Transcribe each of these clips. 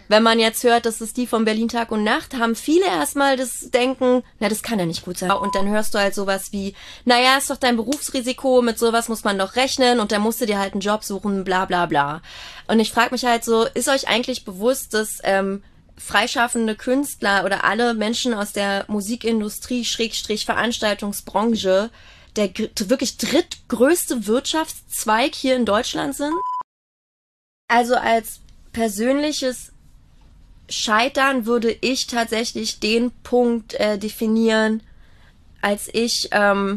wenn man jetzt hört, das ist die von Berlin Tag und Nacht, haben viele erstmal das Denken, na, das kann ja nicht gut sein. Und dann hörst du halt sowas wie, naja, ist doch dein Berufsrisiko, mit sowas muss man doch rechnen und dann musst du dir halt einen Job suchen, bla bla bla. Und ich frage mich halt so, ist euch eigentlich bewusst, dass freischaffende Künstler oder alle Menschen aus der Musikindustrie, Schrägstrich Veranstaltungsbranche, der wirklich drittgrößte Wirtschaftszweig hier in Deutschland sind? Also als persönliches Scheitern würde ich tatsächlich den Punkt definieren, als ich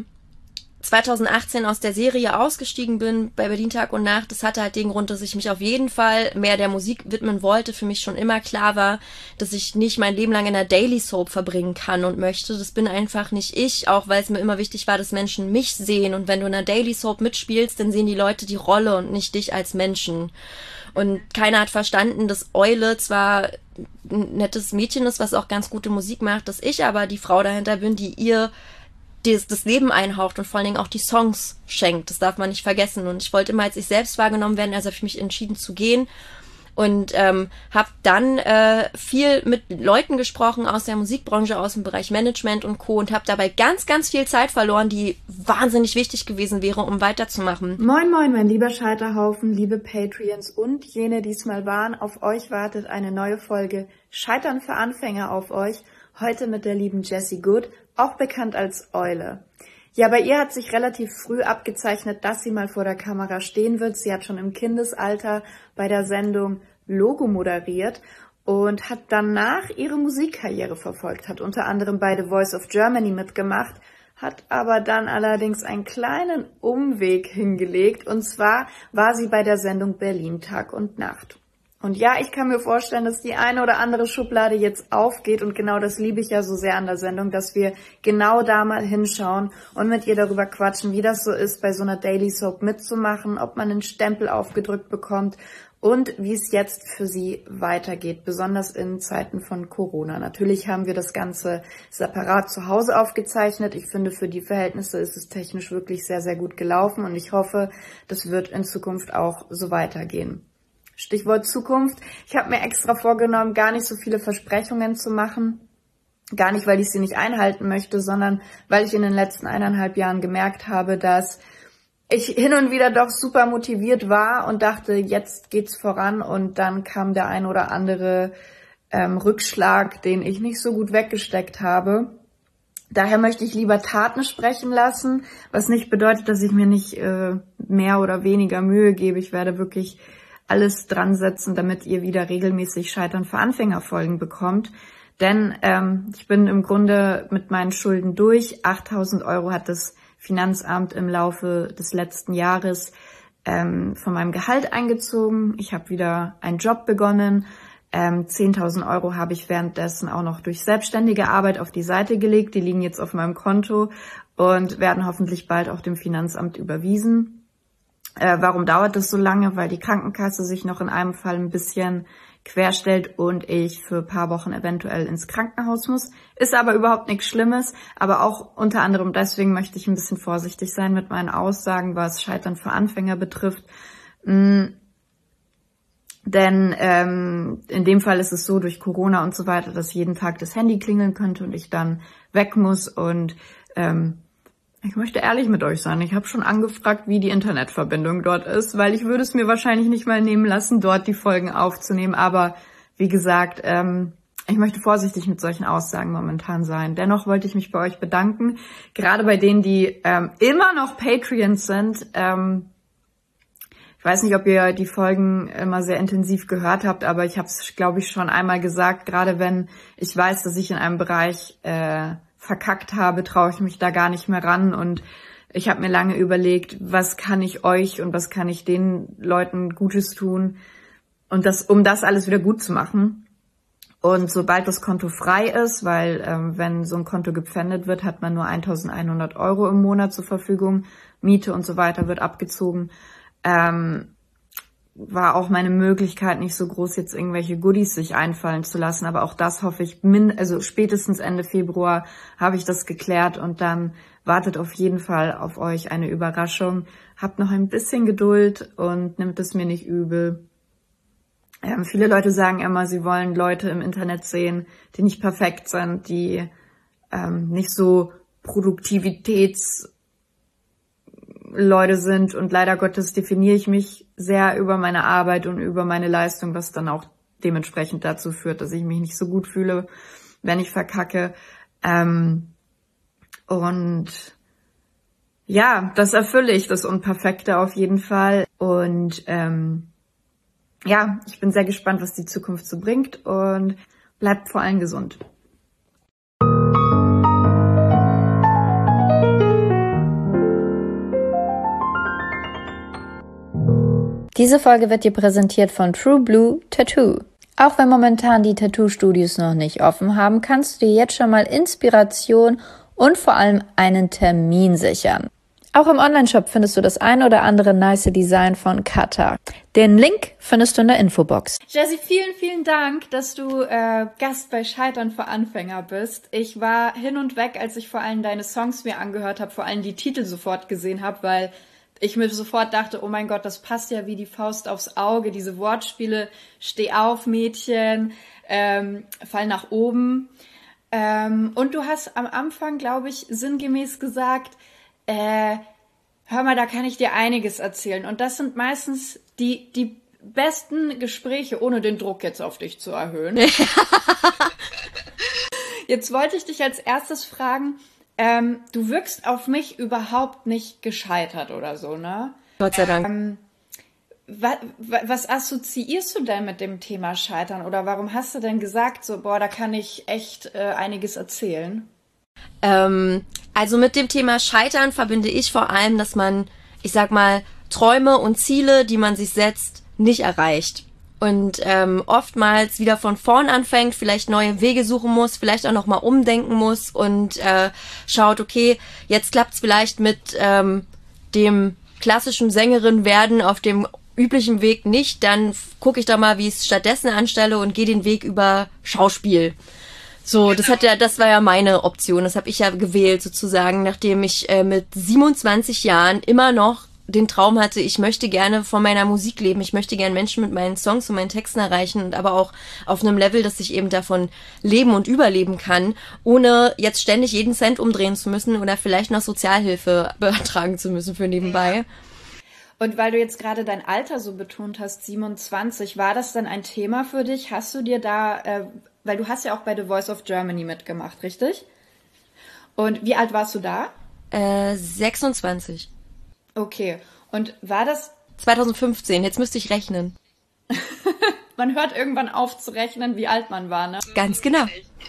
2018 aus der Serie ausgestiegen bin bei Berlin Tag und Nacht. Das hatte halt den Grund, dass ich mich auf jeden Fall mehr der Musik widmen wollte. Für mich schon immer klar war, dass ich nicht mein Leben lang in einer Daily Soap verbringen kann und möchte. Das bin einfach nicht ich, auch weil es mir immer wichtig war, dass Menschen mich sehen. Und wenn du in einer Daily Soap mitspielst, dann sehen die Leute die Rolle und nicht dich als Menschen. Und keiner hat verstanden, dass Eule zwar ein nettes Mädchen ist, was auch ganz gute Musik macht, dass ich aber die Frau dahinter bin, die ihr das Leben einhaucht und vor allen Dingen auch die Songs schenkt. Das darf man nicht vergessen. Und ich wollte immer als ich selbst wahrgenommen werden, also habe ich mich entschieden zu gehen und habe dann viel mit Leuten gesprochen aus der Musikbranche, aus dem Bereich Management und Co. und habe dabei ganz, ganz viel Zeit verloren, die wahnsinnig wichtig gewesen wäre, um weiterzumachen. Moin, moin, mein lieber Scheiterhaufen, liebe Patreons und jene, die es mal waren. Auf euch wartet eine neue Folge Scheitern für Anfänger auf euch. Heute mit der lieben Jessie Good, auch bekannt als Eule. Ja, bei ihr hat sich relativ früh abgezeichnet, dass sie mal vor der Kamera stehen wird. Sie hat schon im Kindesalter bei der Sendung Logo moderiert und hat danach ihre Musikkarriere verfolgt, hat unter anderem bei The Voice of Germany mitgemacht, hat aber dann allerdings einen kleinen Umweg hingelegt, und zwar war sie bei der Sendung Berlin Tag und Nacht. Und ja, ich kann mir vorstellen, dass die eine oder andere Schublade jetzt aufgeht, und genau das liebe ich ja so sehr an der Sendung, dass wir genau da mal hinschauen und mit ihr darüber quatschen, wie das so ist, bei so einer Daily Soap mitzumachen, ob man einen Stempel aufgedrückt bekommt und wie es jetzt für sie weitergeht, besonders in Zeiten von Corona. Natürlich haben wir das Ganze separat zu Hause aufgezeichnet. Ich finde, für die Verhältnisse ist es technisch wirklich sehr, sehr gut gelaufen, und ich hoffe, das wird in Zukunft auch so weitergehen. Stichwort Zukunft. Ich habe mir extra vorgenommen, gar nicht so viele Versprechungen zu machen. Gar nicht, weil ich sie nicht einhalten möchte, sondern weil ich in den letzten 1,5 Jahren gemerkt habe, dass ich hin und wieder doch super motiviert war und dachte, jetzt geht's voran, und dann kam der ein oder andere Rückschlag, den ich nicht so gut weggesteckt habe. Daher möchte ich lieber Taten sprechen lassen, was nicht bedeutet, dass ich mir nicht mehr oder weniger Mühe gebe. Ich werde wirklich alles dran setzen, damit ihr wieder regelmäßig Scheitern für Anfänger Folgen bekommt. Denn ich bin im Grunde mit meinen Schulden durch. 8.000 € hat das Finanzamt im Laufe des letzten Jahres von meinem Gehalt eingezogen. Ich habe wieder einen Job begonnen. 10.000 € habe ich währenddessen auch noch durch selbstständige Arbeit auf die Seite gelegt. Die liegen jetzt auf meinem Konto und werden hoffentlich bald auch dem Finanzamt überwiesen. Warum dauert das so lange? Weil die Krankenkasse sich noch in einem Fall ein bisschen querstellt und ich für ein paar Wochen eventuell ins Krankenhaus muss. Ist aber überhaupt nichts Schlimmes. Aber auch unter anderem deswegen möchte ich ein bisschen vorsichtig sein mit meinen Aussagen, was Scheitern für Anfänger betrifft. Denn in dem Fall ist es so, durch Corona und so weiter, dass jeden Tag das Handy klingeln könnte und ich dann weg muss. Und ich möchte ehrlich mit euch sein. Ich habe schon angefragt, wie die Internetverbindung dort ist, weil ich würde es mir wahrscheinlich nicht mal nehmen lassen, dort die Folgen aufzunehmen. Aber wie gesagt, ich möchte vorsichtig mit solchen Aussagen momentan sein. Dennoch wollte ich mich bei euch bedanken, gerade bei denen, die immer noch Patreons sind. Ich weiß nicht, ob ihr die Folgen immer sehr intensiv gehört habt, aber ich habe es, glaube ich, schon einmal gesagt. Gerade wenn ich weiß, dass ich in einem Bereich verkackt habe, traue ich mich da gar nicht mehr ran, und ich habe mir lange überlegt, was kann ich euch und was kann ich den Leuten Gutes tun, und um das alles wieder gut zu machen. Und sobald das Konto frei ist, weil wenn so ein Konto gepfändet wird, hat man nur 1.100 € im Monat zur Verfügung, Miete und so weiter wird abgezogen, war auch meine Möglichkeit nicht so groß, jetzt irgendwelche Goodies sich einfallen zu lassen. Aber auch das hoffe ich, also spätestens Ende Februar habe ich das geklärt, und dann wartet auf jeden Fall auf euch eine Überraschung. Habt noch ein bisschen Geduld und nimmt es mir nicht übel. Viele Leute sagen immer, sie wollen Leute im Internet sehen, die nicht perfekt sind, die nicht so Produktivitätsleute sind. Und leider Gottes definiere ich mich sehr über meine Arbeit und über meine Leistung, was dann auch dementsprechend dazu führt, dass ich mich nicht so gut fühle, wenn ich verkacke. Und ja, das erfülle ich, das Unperfekte auf jeden Fall. Und ja, ich bin sehr gespannt, was die Zukunft so bringt und bleibt vor allem gesund. Diese Folge wird dir präsentiert von True Blue Tattoo. Auch wenn momentan die Tattoo-Studios noch nicht offen haben, kannst du dir jetzt schon mal Inspiration und vor allem einen Termin sichern. Auch im Onlineshop findest du das ein oder andere nice Design von Kata. Den Link findest du in der Infobox. Jessie, vielen, vielen Dank, dass du Gast bei Scheitern für Anfänger bist. Ich war hin und weg, als ich vor allem deine Songs mir angehört habe, vor allem die Titel sofort gesehen habe, weil ich mir sofort dachte, oh mein Gott, das passt ja wie die Faust aufs Auge. Diese Wortspiele, steh auf, Mädchen, fall nach oben. Und du hast am Anfang, glaube ich, sinngemäß gesagt, hör mal, da kann ich dir einiges erzählen. Und das sind meistens die besten Gespräche, ohne den Druck jetzt auf dich zu erhöhen. Jetzt wollte ich dich als erstes fragen, du wirkst auf mich überhaupt nicht gescheitert oder so, ne? Gott sei Dank. Was assoziierst du denn mit dem Thema Scheitern? Oder warum hast du denn gesagt, so, boah, da kann ich echt einiges erzählen? Also mit dem Thema Scheitern verbinde ich vor allem, dass man, ich sag mal, Träume und Ziele, die man sich setzt, nicht erreicht. Und oftmals wieder von vorn anfängt, vielleicht neue Wege suchen muss, vielleicht auch nochmal umdenken muss und schaut, okay, jetzt klappt's vielleicht mit dem klassischen Sängerin werden auf dem üblichen Weg nicht, dann gucke ich doch mal, wie ich es stattdessen anstelle und gehe den Weg über Schauspiel. So, das war ja meine Option, das habe ich ja gewählt sozusagen, nachdem ich mit 27 Jahren immer noch den Traum hatte, ich möchte gerne von meiner Musik leben, ich möchte gerne Menschen mit meinen Songs und meinen Texten erreichen und aber auch auf einem Level, dass ich eben davon leben und überleben kann, ohne jetzt ständig jeden Cent umdrehen zu müssen oder vielleicht noch Sozialhilfe beantragen zu müssen für nebenbei. Ja. Und weil du jetzt gerade dein Alter so betont hast, 27, war das dann ein Thema für dich? Hast du dir da, weil du hast ja auch bei The Voice of Germany mitgemacht, richtig? Und wie alt warst du da? 26. Okay. Und war das 2015, jetzt müsste ich rechnen. Man hört irgendwann auf zu rechnen, wie alt man war, ne? Ganz genau.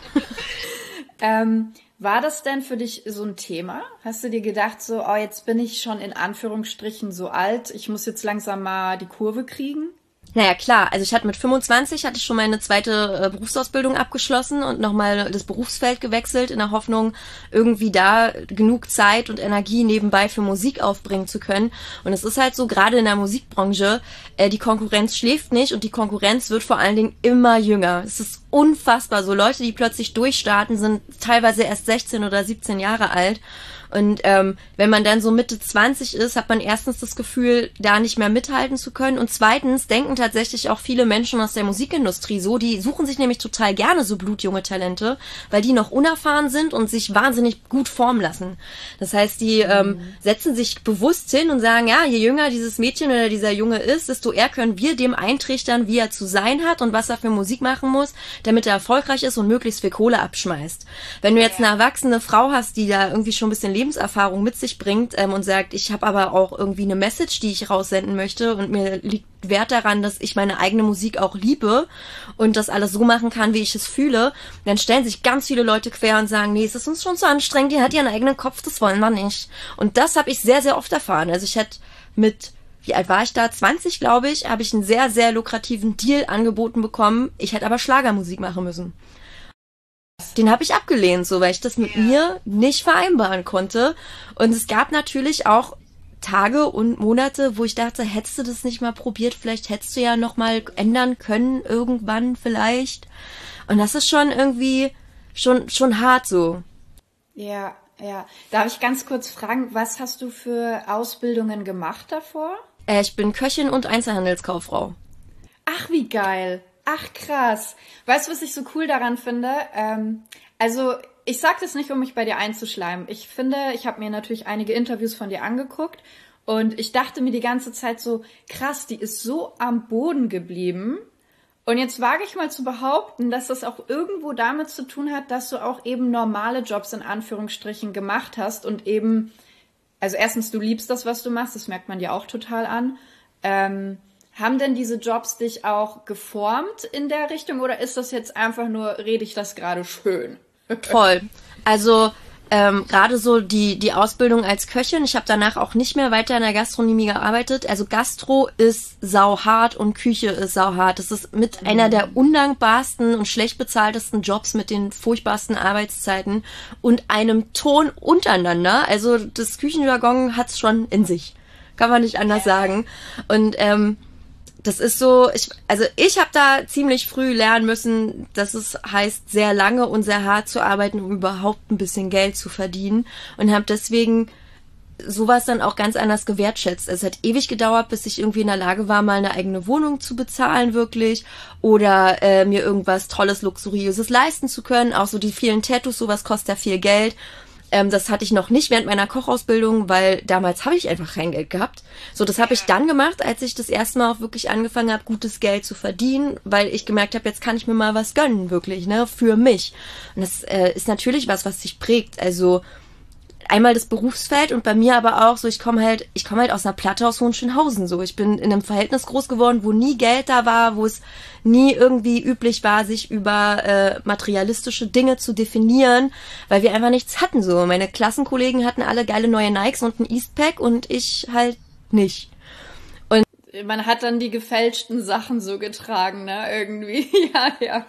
War das denn für dich so ein Thema? Hast du dir gedacht, so, oh, jetzt bin ich schon in Anführungsstrichen so alt, ich muss jetzt langsam mal die Kurve kriegen? Naja, klar. Also ich hatte mit 25 hatte ich schon meine zweite Berufsausbildung abgeschlossen und nochmal das Berufsfeld gewechselt in der Hoffnung, irgendwie da genug Zeit und Energie nebenbei für Musik aufbringen zu können. Und es ist halt so, gerade in der Musikbranche, die Konkurrenz schläft nicht und die Konkurrenz wird vor allen Dingen immer jünger. Es ist unfassbar. So Leute, die plötzlich durchstarten, sind teilweise erst 16 oder 17 Jahre alt. Und wenn man dann so Mitte 20 ist, hat man erstens das Gefühl, da nicht mehr mithalten zu können. Und zweitens denken tatsächlich auch viele Menschen aus der Musikindustrie so, die suchen sich nämlich total gerne so blutjunge Talente, weil die noch unerfahren sind und sich wahnsinnig gut formen lassen. Das heißt, die setzen sich bewusst hin und sagen, ja, je jünger dieses Mädchen oder dieser Junge ist, desto eher können wir dem eintrichtern, wie er zu sein hat und was er für Musik machen muss, damit er erfolgreich ist und möglichst viel Kohle abschmeißt. Wenn du jetzt eine erwachsene Frau hast, die da irgendwie schon ein bisschen Lebenserfahrung mit sich bringt und sagt, ich habe aber auch irgendwie eine Message, die ich raussenden möchte und mir liegt Wert daran, dass ich meine eigene Musik auch liebe und das alles so machen kann, wie ich es fühle, dann stellen sich ganz viele Leute quer und sagen, nee, es ist uns schon so anstrengend, die hat ihren eigenen Kopf, das wollen wir nicht. Und das habe ich sehr, sehr oft erfahren. Also ich hätte mit, wie alt war ich da? 20, glaube ich, habe ich einen sehr, sehr lukrativen Deal angeboten bekommen. Ich hätte aber Schlagermusik machen müssen. Den habe ich abgelehnt, so, weil ich das mit mir nicht vereinbaren konnte. Und es gab natürlich auch Tage und Monate, wo ich dachte, hättest du das nicht mal probiert, vielleicht hättest du ja noch mal ändern können, irgendwann vielleicht. Und das ist schon irgendwie schon hart so. Ja, ja. Darf ich ganz kurz fragen, was hast du für Ausbildungen gemacht davor? Ich bin Köchin und Einzelhandelskauffrau. Ach, wie geil. Ach, krass. Weißt du, was ich so cool daran finde? Also, ich sag das nicht, um mich bei dir einzuschleimen. Ich finde, ich habe mir natürlich einige Interviews von dir angeguckt und ich dachte mir die ganze Zeit so, krass, die ist so am Boden geblieben. Und jetzt wage ich mal zu behaupten, dass das auch irgendwo damit zu tun hat, dass du auch eben normale Jobs in Anführungsstrichen gemacht hast und eben, also erstens, du liebst das, was du machst, das merkt man dir auch total an. Haben denn diese Jobs dich auch geformt in der Richtung oder ist das jetzt einfach nur, rede ich das gerade schön? Voll. Also gerade so die Ausbildung als Köchin. Ich habe danach auch nicht mehr weiter in der Gastronomie gearbeitet. Also Gastro ist sauhart und Küche ist sauhart. Das ist mit einer der undankbarsten und schlecht bezahltesten Jobs mit den furchtbarsten Arbeitszeiten und einem Ton untereinander. Also das Küchenjargon hat's schon in sich. Kann man nicht anders sagen. Und das ist so, ich habe da ziemlich früh lernen müssen, dass es heißt, sehr lange und sehr hart zu arbeiten, um überhaupt ein bisschen Geld zu verdienen. Und habe deswegen sowas dann auch ganz anders gewertschätzt. Es hat ewig gedauert, bis ich irgendwie in der Lage war, mal eine eigene Wohnung zu bezahlen, wirklich. Oder mir irgendwas Tolles, Luxuriöses leisten zu können. Auch so die vielen Tattoos, sowas kostet ja viel Geld. Das hatte ich noch nicht während meiner Kochausbildung, weil damals habe ich einfach kein Geld gehabt. So, das habe ich dann gemacht, als ich das erste Mal auch wirklich angefangen habe, gutes Geld zu verdienen, weil ich gemerkt habe, jetzt kann ich mir mal was gönnen, wirklich, ne, für mich. Und das ist natürlich was sich prägt. Also einmal das Berufsfeld und bei mir aber auch so, ich komme halt aus einer Platte aus Hohenschönhausen, so. Ich bin in einem Verhältnis groß geworden, wo nie Geld da war, wo es nie irgendwie üblich war, sich über materialistische Dinge zu definieren, weil wir einfach nichts hatten, so. Meine Klassenkollegen hatten alle geile neue Nikes und ein Eastpack und ich halt nicht. Und man hat dann die gefälschten Sachen so getragen, ne, irgendwie. Ja.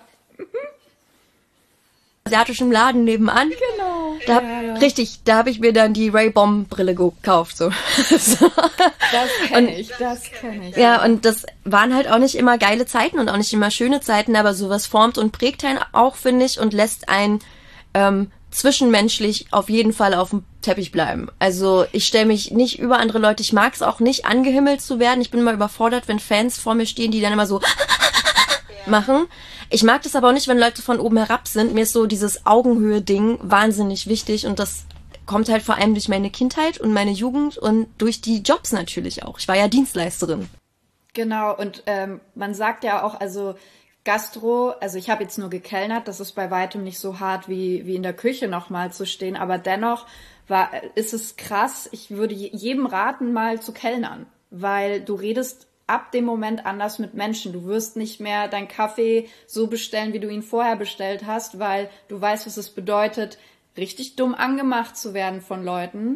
Asiatischen Laden nebenan. Genau. Richtig, da habe ich mir dann die Ray-Ban-Brille gekauft. So. Das kenne ich. Ja, und das waren halt auch nicht immer geile Zeiten und auch nicht immer schöne Zeiten, aber sowas formt und prägt einen auch, finde ich, und lässt einen zwischenmenschlich auf jeden Fall auf dem Teppich bleiben. Also ich stelle mich nicht über andere Leute, ich mag es auch nicht, angehimmelt zu werden. Ich bin immer überfordert, wenn Fans vor mir stehen, die dann immer so machen. Ich mag das aber auch nicht, wenn Leute von oben herab sind. Mir ist so dieses Augenhöhe-Ding wahnsinnig wichtig und das kommt halt vor allem durch meine Kindheit und meine Jugend und durch die Jobs natürlich auch. Ich war ja Dienstleisterin. Genau, und man sagt ja auch, also Gastro, also ich habe jetzt nur gekellnert, das ist bei weitem nicht so hart wie in der Küche nochmal zu stehen, aber dennoch ist es krass, ich würde jedem raten, mal zu kellnern, weil du redest ab dem Moment anders mit Menschen. Du wirst nicht mehr deinen Kaffee so bestellen, wie du ihn vorher bestellt hast, weil du weißt, was es bedeutet, richtig dumm angemacht zu werden von Leuten.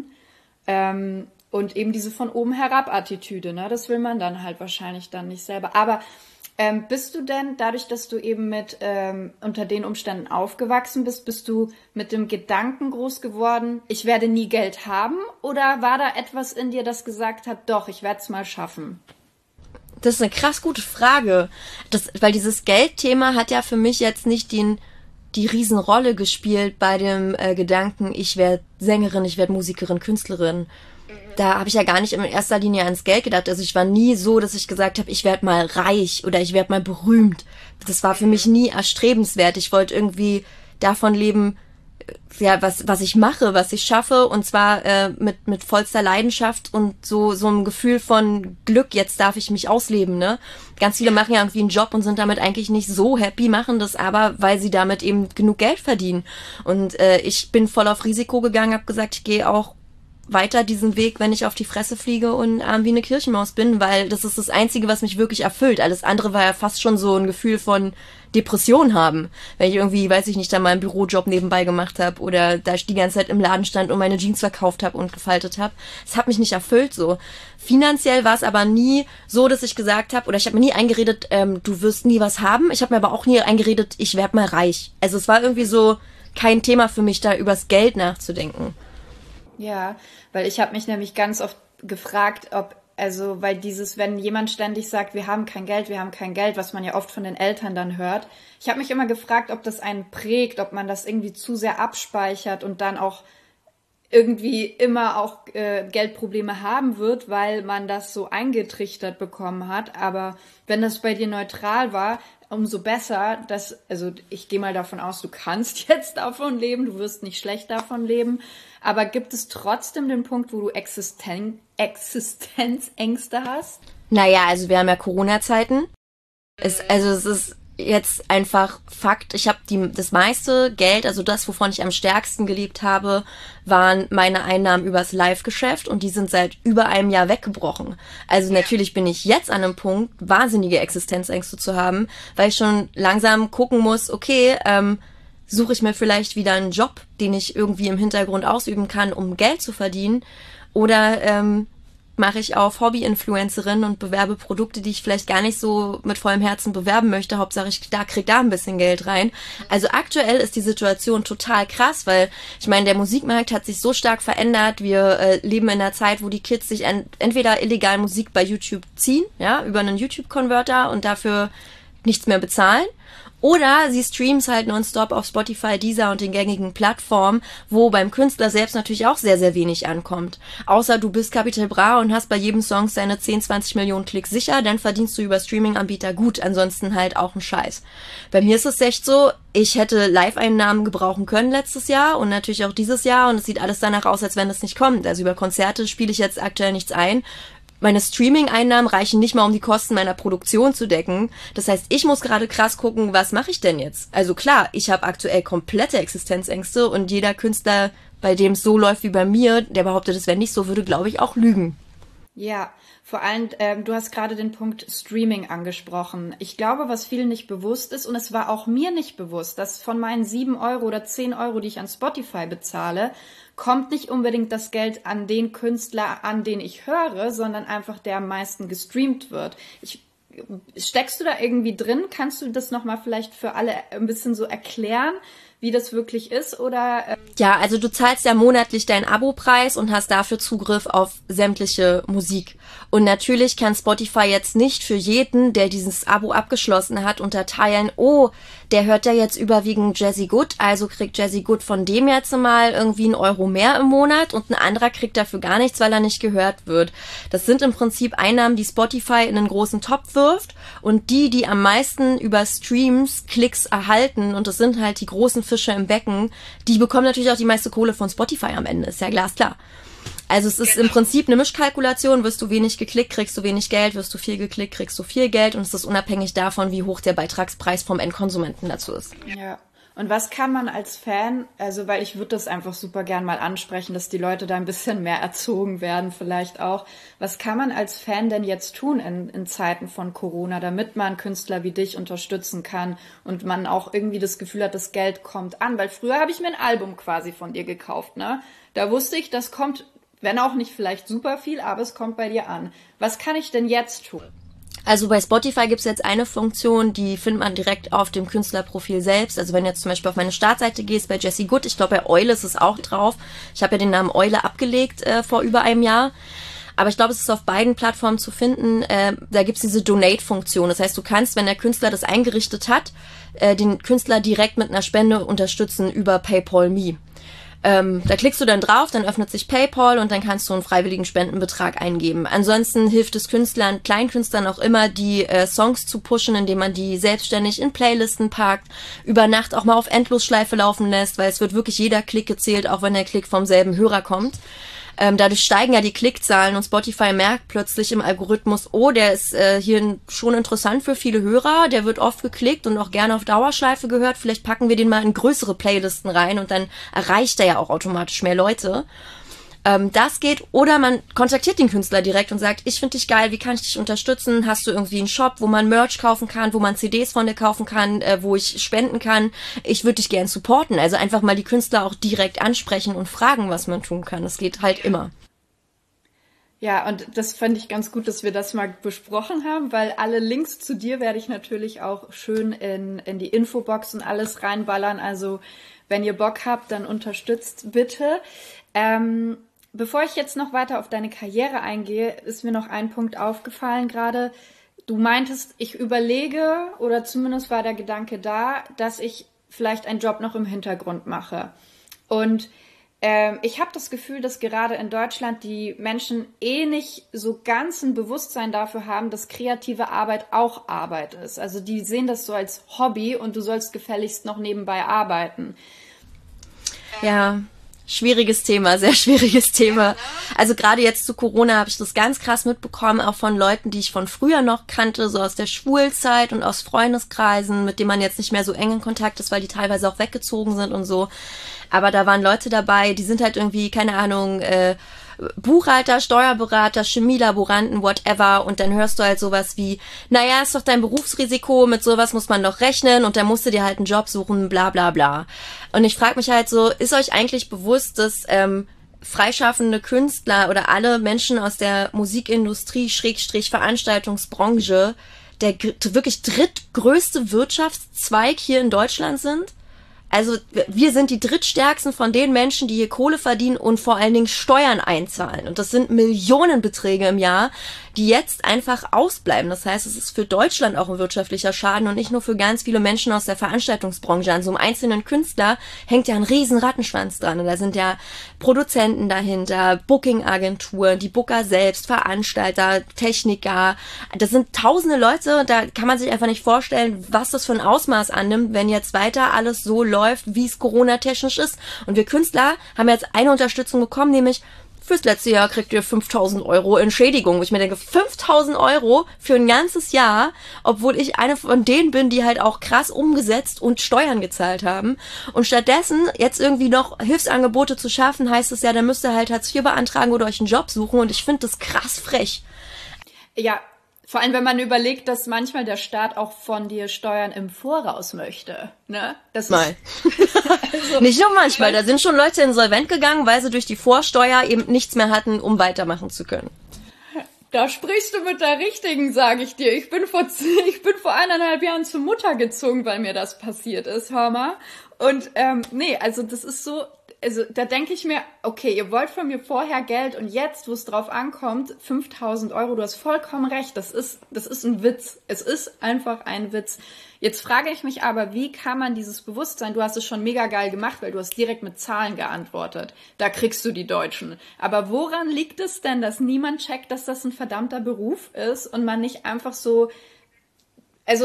Und eben diese von oben herab Attitüde, ne? Das will man dann halt wahrscheinlich dann nicht selber. Aber bist du denn, dadurch, dass du eben mit unter den Umständen aufgewachsen bist du mit dem Gedanken groß geworden, ich werde nie Geld haben? Oder war da etwas in dir, das gesagt hat, doch, ich werde es mal schaffen? Das ist eine krass gute Frage. Weil dieses Geldthema hat ja für mich jetzt nicht die Riesenrolle gespielt bei dem Gedanken, ich werde Sängerin, ich werde Musikerin, Künstlerin. Da habe ich ja gar nicht in erster Linie ans Geld gedacht. Also ich war nie so, dass ich gesagt habe, ich werde mal reich oder ich werde mal berühmt. Das war für mich nie erstrebenswert. Ich wollte irgendwie davon leben, ja, was ich mache, was ich schaffe, und zwar mit vollster Leidenschaft und so einem Gefühl von Glück, jetzt darf ich mich ausleben, ne? Ganz viele machen ja irgendwie einen Job und sind damit eigentlich nicht so happy, machen das aber, weil sie damit eben genug Geld verdienen. Und ich bin voll auf Risiko gegangen, habe gesagt, ich gehe auch weiter diesen Weg, wenn ich auf die Fresse fliege und wie eine Kirchenmaus bin, weil das ist das Einzige, was mich wirklich erfüllt. Alles andere war ja fast schon so ein Gefühl von Depression haben, wenn ich irgendwie, weiß ich nicht, da mal einen Bürojob nebenbei gemacht habe oder da die ganze Zeit im Laden stand und meine Jeans verkauft habe und gefaltet habe. Das hat mich nicht erfüllt so. Finanziell war es aber nie so, dass ich gesagt habe, oder ich habe mir nie eingeredet, du wirst nie was haben. Ich habe mir aber auch nie eingeredet, ich werde mal reich. Also es war irgendwie so kein Thema für mich, da übers Geld nachzudenken. Ja, weil ich habe mich nämlich ganz oft gefragt, weil wenn jemand ständig sagt, wir haben kein Geld, was man ja oft von den Eltern dann hört. Ich habe mich immer gefragt, ob das einen prägt, ob man das irgendwie zu sehr abspeichert und dann auch irgendwie immer auch Geldprobleme haben wird, weil man das so eingetrichtert bekommen hat. Aber wenn das bei dir neutral war, umso besser. Also ich gehe mal davon aus, du kannst jetzt davon leben, du wirst nicht schlecht davon leben. Aber gibt es trotzdem den Punkt, wo du Existenzängste hast? Naja, also wir haben ja Corona-Zeiten. Es ist jetzt einfach Fakt. Ich habe das meiste Geld, also das, wovon ich am stärksten gelebt habe, waren meine Einnahmen übers Live-Geschäft und die sind seit über einem Jahr weggebrochen. Also natürlich bin ich jetzt an einem Punkt, wahnsinnige Existenzängste zu haben, weil ich schon langsam gucken muss, okay, suche ich mir vielleicht wieder einen Job, den ich irgendwie im Hintergrund ausüben kann, um Geld zu verdienen, oder mache ich auf Hobby-Influencerin und bewerbe Produkte, die ich vielleicht gar nicht so mit vollem Herzen bewerben möchte. Hauptsache ich krieg da ein bisschen Geld rein. Also aktuell ist die Situation total krass, weil ich meine, der Musikmarkt hat sich so stark verändert. Wir leben in einer Zeit, wo die Kids sich entweder illegal Musik bei YouTube ziehen, ja, über einen YouTube-Converter und dafür nichts mehr bezahlen. Oder sie streams halt nonstop auf Spotify, Deezer und den gängigen Plattformen, wo beim Künstler selbst natürlich auch sehr, sehr wenig ankommt. Außer du bist Capital Bra und hast bei jedem Song seine 10, 20 Millionen Klicks sicher, dann verdienst du über Streaming-Anbieter gut, ansonsten halt auch ein Scheiß. Bei mir ist es echt so, ich hätte Live-Einnahmen gebrauchen können letztes Jahr und natürlich auch dieses Jahr und es sieht alles danach aus, als wenn es nicht kommt. Also über Konzerte spiele ich jetzt aktuell nichts ein. Meine Streaming-Einnahmen reichen nicht mal, um die Kosten meiner Produktion zu decken. Das heißt, ich muss gerade krass gucken, was mache ich denn jetzt? Also klar, ich habe aktuell komplette Existenzängste und jeder Künstler, bei dem es so läuft wie bei mir, der behauptet, es wäre nicht so, würde, glaube ich, auch lügen. Ja, vor allem, du hast gerade den Punkt Streaming angesprochen. Ich glaube, was vielen nicht bewusst ist, und es war auch mir nicht bewusst, dass von meinen 7 Euro oder 10 Euro, die ich an Spotify bezahle, kommt nicht unbedingt das Geld an den Künstler, an den ich höre, sondern einfach der am meisten gestreamt wird. Steckst du da irgendwie drin? Kannst du das nochmal vielleicht für alle ein bisschen so erklären, wie das wirklich ist, oder? Ja, also du zahlst ja monatlich deinen Abopreis und hast dafür Zugriff auf sämtliche Musik. Und natürlich kann Spotify jetzt nicht für jeden, der dieses Abo abgeschlossen hat, unterteilen, oh, der hört ja jetzt überwiegend Jazzy Good, also kriegt Jazzy Good von dem jetzt mal irgendwie 1 Euro mehr im Monat und ein anderer kriegt dafür gar nichts, weil er nicht gehört wird. Das sind im Prinzip Einnahmen, die Spotify in einen großen Topf wirft und die am meisten über Streams Klicks erhalten, und das sind halt die großen Fische im Becken, die bekommen natürlich auch die meiste Kohle von Spotify am Ende, ist ja glasklar. Also es ist im Prinzip eine Mischkalkulation, wirst du wenig geklickt, kriegst du wenig Geld, wirst du viel geklickt, kriegst du viel Geld, und es ist unabhängig davon, wie hoch der Beitragspreis vom Endkonsumenten dazu ist. Ja. Und was kann man als Fan, also weil ich würde das einfach super gern mal ansprechen, dass die Leute da ein bisschen mehr erzogen werden vielleicht auch. Was kann man als Fan denn jetzt tun in Zeiten von Corona, damit man Künstler wie dich unterstützen kann und man auch irgendwie das Gefühl hat, das Geld kommt an? Weil früher habe ich mir ein Album quasi von dir gekauft, ne? Da wusste ich, das kommt, wenn auch nicht vielleicht super viel, aber es kommt bei dir an. Was kann ich denn jetzt tun? Also bei Spotify gibt's jetzt eine Funktion, die findet man direkt auf dem Künstlerprofil selbst. Also wenn du jetzt zum Beispiel auf meine Startseite gehst, bei Jazzy Good, ich glaube bei Eule ist es auch drauf. Ich habe ja den Namen Eule abgelegt vor über einem Jahr. Aber ich glaube, es ist auf beiden Plattformen zu finden. Da gibt's diese Donate-Funktion. Das heißt, du kannst, wenn der Künstler das eingerichtet hat, den Künstler direkt mit einer Spende unterstützen über PayPal Me. Da klickst du dann drauf, dann öffnet sich PayPal und dann kannst du einen freiwilligen Spendenbetrag eingeben. Ansonsten hilft es Künstlern, Kleinkünstlern auch immer, die Songs zu pushen, indem man die selbstständig in Playlisten packt, über Nacht auch mal auf Endlosschleife laufen lässt, weil es wird wirklich jeder Klick gezählt, auch wenn der Klick vom selben Hörer kommt. Dadurch steigen ja die Klickzahlen und Spotify merkt plötzlich im Algorithmus, oh, der ist hier schon interessant für viele Hörer, der wird oft geklickt und auch gerne auf Dauerschleife gehört, vielleicht packen wir den mal in größere Playlisten rein und dann erreicht er ja auch automatisch mehr Leute. Das geht, oder man kontaktiert den Künstler direkt und sagt, ich finde dich geil, wie kann ich dich unterstützen? Hast du irgendwie einen Shop, wo man Merch kaufen kann, wo man CDs von dir kaufen kann, wo ich spenden kann? Ich würde dich gern supporten. Also einfach mal die Künstler auch direkt ansprechen und fragen, was man tun kann. Das geht halt immer. Ja, und das fand ich ganz gut, dass wir das mal besprochen haben, weil alle Links zu dir werde ich natürlich auch schön in die Infobox und alles reinballern. Also wenn ihr Bock habt, dann unterstützt bitte. Bevor ich jetzt noch weiter auf deine Karriere eingehe, ist mir noch ein Punkt aufgefallen gerade. Du meintest, ich überlege, oder zumindest war der Gedanke da, dass ich vielleicht einen Job noch im Hintergrund mache. Und Ich habe das Gefühl, dass gerade in Deutschland die Menschen nicht so ganz ein Bewusstsein dafür haben, dass kreative Arbeit auch Arbeit ist. Also die sehen das so als Hobby und du sollst gefälligst noch nebenbei arbeiten. Ja, schwieriges Thema, sehr schwieriges Thema. Also gerade jetzt zu Corona habe ich das ganz krass mitbekommen, auch von Leuten, die ich von früher noch kannte, so aus der Schulzeit und aus Freundeskreisen, mit denen man jetzt nicht mehr so eng in Kontakt ist, weil die teilweise auch weggezogen sind und so. Aber da waren Leute dabei, die sind halt irgendwie, keine Ahnung, Buchhalter, Steuerberater, Chemielaboranten, whatever, und dann hörst du halt sowas wie, naja, ist doch dein Berufsrisiko, mit sowas muss man doch rechnen und dann musst du dir halt einen Job suchen, bla bla bla. Und ich frage mich halt so, ist euch eigentlich bewusst, dass freischaffende Künstler oder alle Menschen aus der Musikindustrie, Veranstaltungsbranche, der wirklich drittgrößte Wirtschaftszweig hier in Deutschland sind? Also wir sind die drittstärksten von den Menschen, die hier Kohle verdienen und vor allen Dingen Steuern einzahlen. Und das sind Millionenbeträge im Jahr, die jetzt einfach ausbleiben. Das heißt, es ist für Deutschland auch ein wirtschaftlicher Schaden und nicht nur für ganz viele Menschen aus der Veranstaltungsbranche. An so einem einzelnen Künstler hängt ja ein riesen Rattenschwanz dran. Und da sind ja Produzenten dahinter, Booking-Agenturen, die Booker selbst, Veranstalter, Techniker. Das sind tausende Leute, da kann man sich einfach nicht vorstellen, was das für ein Ausmaß annimmt, wenn jetzt weiter alles so läuft, wie es Corona-technisch ist. Und wir Künstler haben jetzt eine Unterstützung bekommen, nämlich fürs letzte Jahr kriegt ihr 5.000 € Entschädigung. Wo ich mir denke, 5.000 € für ein ganzes Jahr, obwohl ich eine von denen bin, die halt auch krass umgesetzt und Steuern gezahlt haben. Und stattdessen jetzt irgendwie noch Hilfsangebote zu schaffen, heißt es ja, dann müsst ihr halt Hartz IV beantragen oder euch einen Job suchen. Und ich finde das krass frech. Ja, vor allem, wenn man überlegt, dass manchmal der Staat auch von dir Steuern im Voraus möchte, ne? Das mal. Also, nicht nur manchmal, da sind schon Leute insolvent gegangen, weil sie durch die Vorsteuer eben nichts mehr hatten, um weitermachen zu können. Da sprichst du mit der Richtigen, sage ich dir. Ich bin vor 1,5 Jahren zur Mutter gezogen, weil mir das passiert ist, hör mal. Und nee, also das ist so... Also da denke ich mir, okay, ihr wollt von mir vorher Geld und jetzt, wo es drauf ankommt, 5.000 €, du hast vollkommen recht, das ist ein Witz. Es ist einfach ein Witz. Jetzt frage ich mich aber, wie kann man dieses Bewusstsein, du hast es schon mega geil gemacht, weil du hast direkt mit Zahlen geantwortet. Da kriegst du die Deutschen. Aber woran liegt es denn, dass niemand checkt, dass das ein verdammter Beruf ist und man nicht einfach so, also...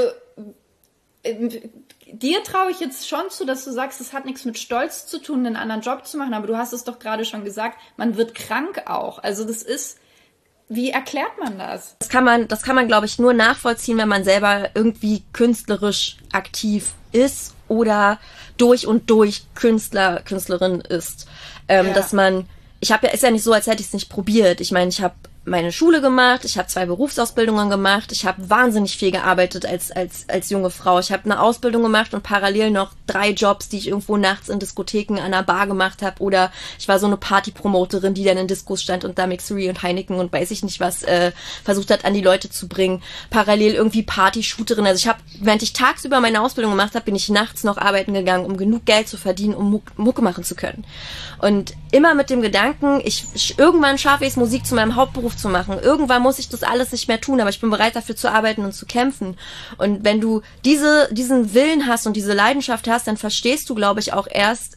Dir traue ich jetzt schon zu, dass du sagst, es hat nichts mit Stolz zu tun, einen anderen Job zu machen, aber du hast es doch gerade schon gesagt, man wird krank auch. Also das ist, wie erklärt man das? Das kann man, glaube ich, nur nachvollziehen, wenn man selber irgendwie künstlerisch aktiv ist oder durch und durch Künstlerin ist. Dass man, ist ja nicht so, als hätte ich es nicht probiert. Ich meine, ich habe meine Schule gemacht, ich habe 2 Berufsausbildungen gemacht, ich habe wahnsinnig viel gearbeitet als junge Frau. Ich habe eine Ausbildung gemacht und parallel noch 3 Jobs, die ich irgendwo nachts in Diskotheken an einer Bar gemacht habe, oder ich war so eine Partypromoterin, die dann in Diskos stand und da Mixery und Heineken und weiß ich nicht was versucht hat, an die Leute zu bringen. Parallel irgendwie Party-Shooterin. Also während ich tagsüber meine Ausbildung gemacht habe, bin ich nachts noch arbeiten gegangen, um genug Geld zu verdienen, um Mucke machen zu können. Und immer mit dem Gedanken, irgendwann schaffe ich es, Musik zu meinem Hauptberuf zu machen. Irgendwann muss ich das alles nicht mehr tun, aber ich bin bereit dafür zu arbeiten und zu kämpfen. Und wenn du diesen Willen hast und diese Leidenschaft hast, dann verstehst du, glaube ich, auch erst,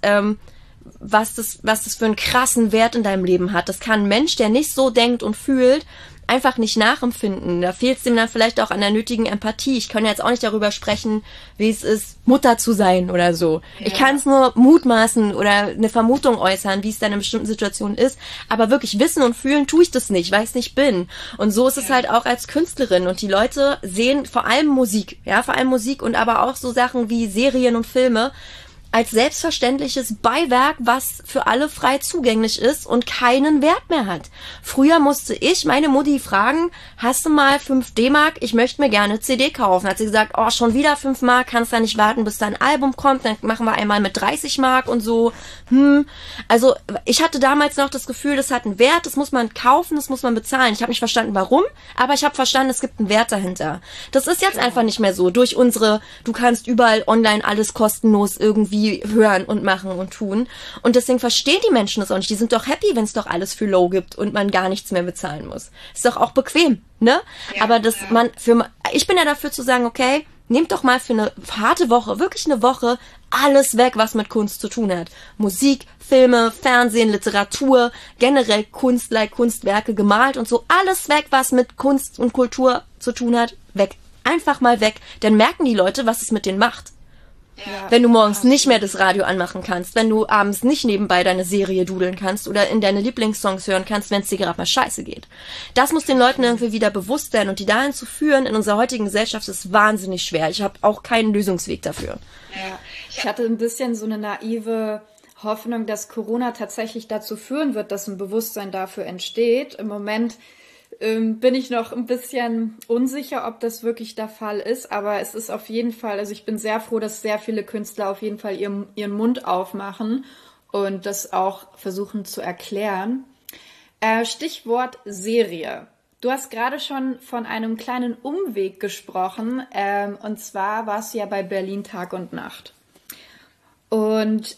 was das für einen krassen Wert in deinem Leben hat. Das kann ein Mensch, der nicht so denkt und fühlt, einfach nicht nachempfinden. Da fehlt es dem dann vielleicht auch an der nötigen Empathie. Ich kann jetzt auch nicht darüber sprechen, wie es ist, Mutter zu sein oder so. Ja. Ich kann es nur mutmaßen oder eine Vermutung äußern, wie es dann in bestimmten Situationen ist. Aber wirklich wissen und fühlen tue ich das nicht, weil ich es nicht bin. Und so ist es halt auch als Künstlerin. Und die Leute sehen vor allem Musik und aber auch so Sachen wie Serien und Filme als selbstverständliches Beiwerk, was für alle frei zugänglich ist und keinen Wert mehr hat. Früher musste ich meine Mutti fragen, hast du mal 5 D-Mark? Ich möchte mir gerne eine CD kaufen. Hat sie gesagt, oh, schon wieder 5 Mark, kannst du nicht warten, bis da ein Album kommt, dann machen wir einmal mit 30 Mark und so. Also ich hatte damals noch das Gefühl, das hat einen Wert, das muss man kaufen, das muss man bezahlen. Ich habe nicht verstanden, warum, aber ich habe verstanden, es gibt einen Wert dahinter. Das ist jetzt einfach nicht mehr so. Du kannst überall online alles kostenlos irgendwie hören und machen und tun. Und deswegen verstehen die Menschen das auch nicht. Die sind doch happy, wenn es doch alles für low gibt und man gar nichts mehr bezahlen muss. Ist doch auch bequem, ne? Ja, aber ich bin ja dafür zu sagen, okay, Nehmt doch mal für eine harte Woche, wirklich eine Woche, alles weg, was mit Kunst zu tun hat. Musik, Filme, Fernsehen, Literatur, generell Kunst, Kunstwerke, gemalt und so. Alles weg, was mit Kunst und Kultur zu tun hat, weg. Einfach mal weg. Dann merken die Leute, was es mit denen macht. Ja, wenn du morgens nicht mehr das Radio anmachen kannst, wenn du abends nicht nebenbei deine Serie dudeln kannst oder in deine Lieblingssongs hören kannst, wenn es dir gerade mal scheiße geht. Das muss den Leuten irgendwie wieder bewusst sein und die dahin zu führen in unserer heutigen Gesellschaft ist wahnsinnig schwer. Ich habe auch keinen Lösungsweg dafür. Ja, ich hatte ein bisschen so eine naive Hoffnung, dass Corona tatsächlich dazu führen wird, dass ein Bewusstsein dafür entsteht. Im Moment bin ich noch ein bisschen unsicher, ob das wirklich der Fall ist, aber es ist auf jeden Fall, also ich bin sehr froh, dass sehr viele Künstler auf jeden Fall ihren Mund aufmachen und das auch versuchen zu erklären. Stichwort Serie. Du hast gerade schon von einem kleinen Umweg gesprochen, und zwar warst du ja bei Berlin Tag und Nacht. Und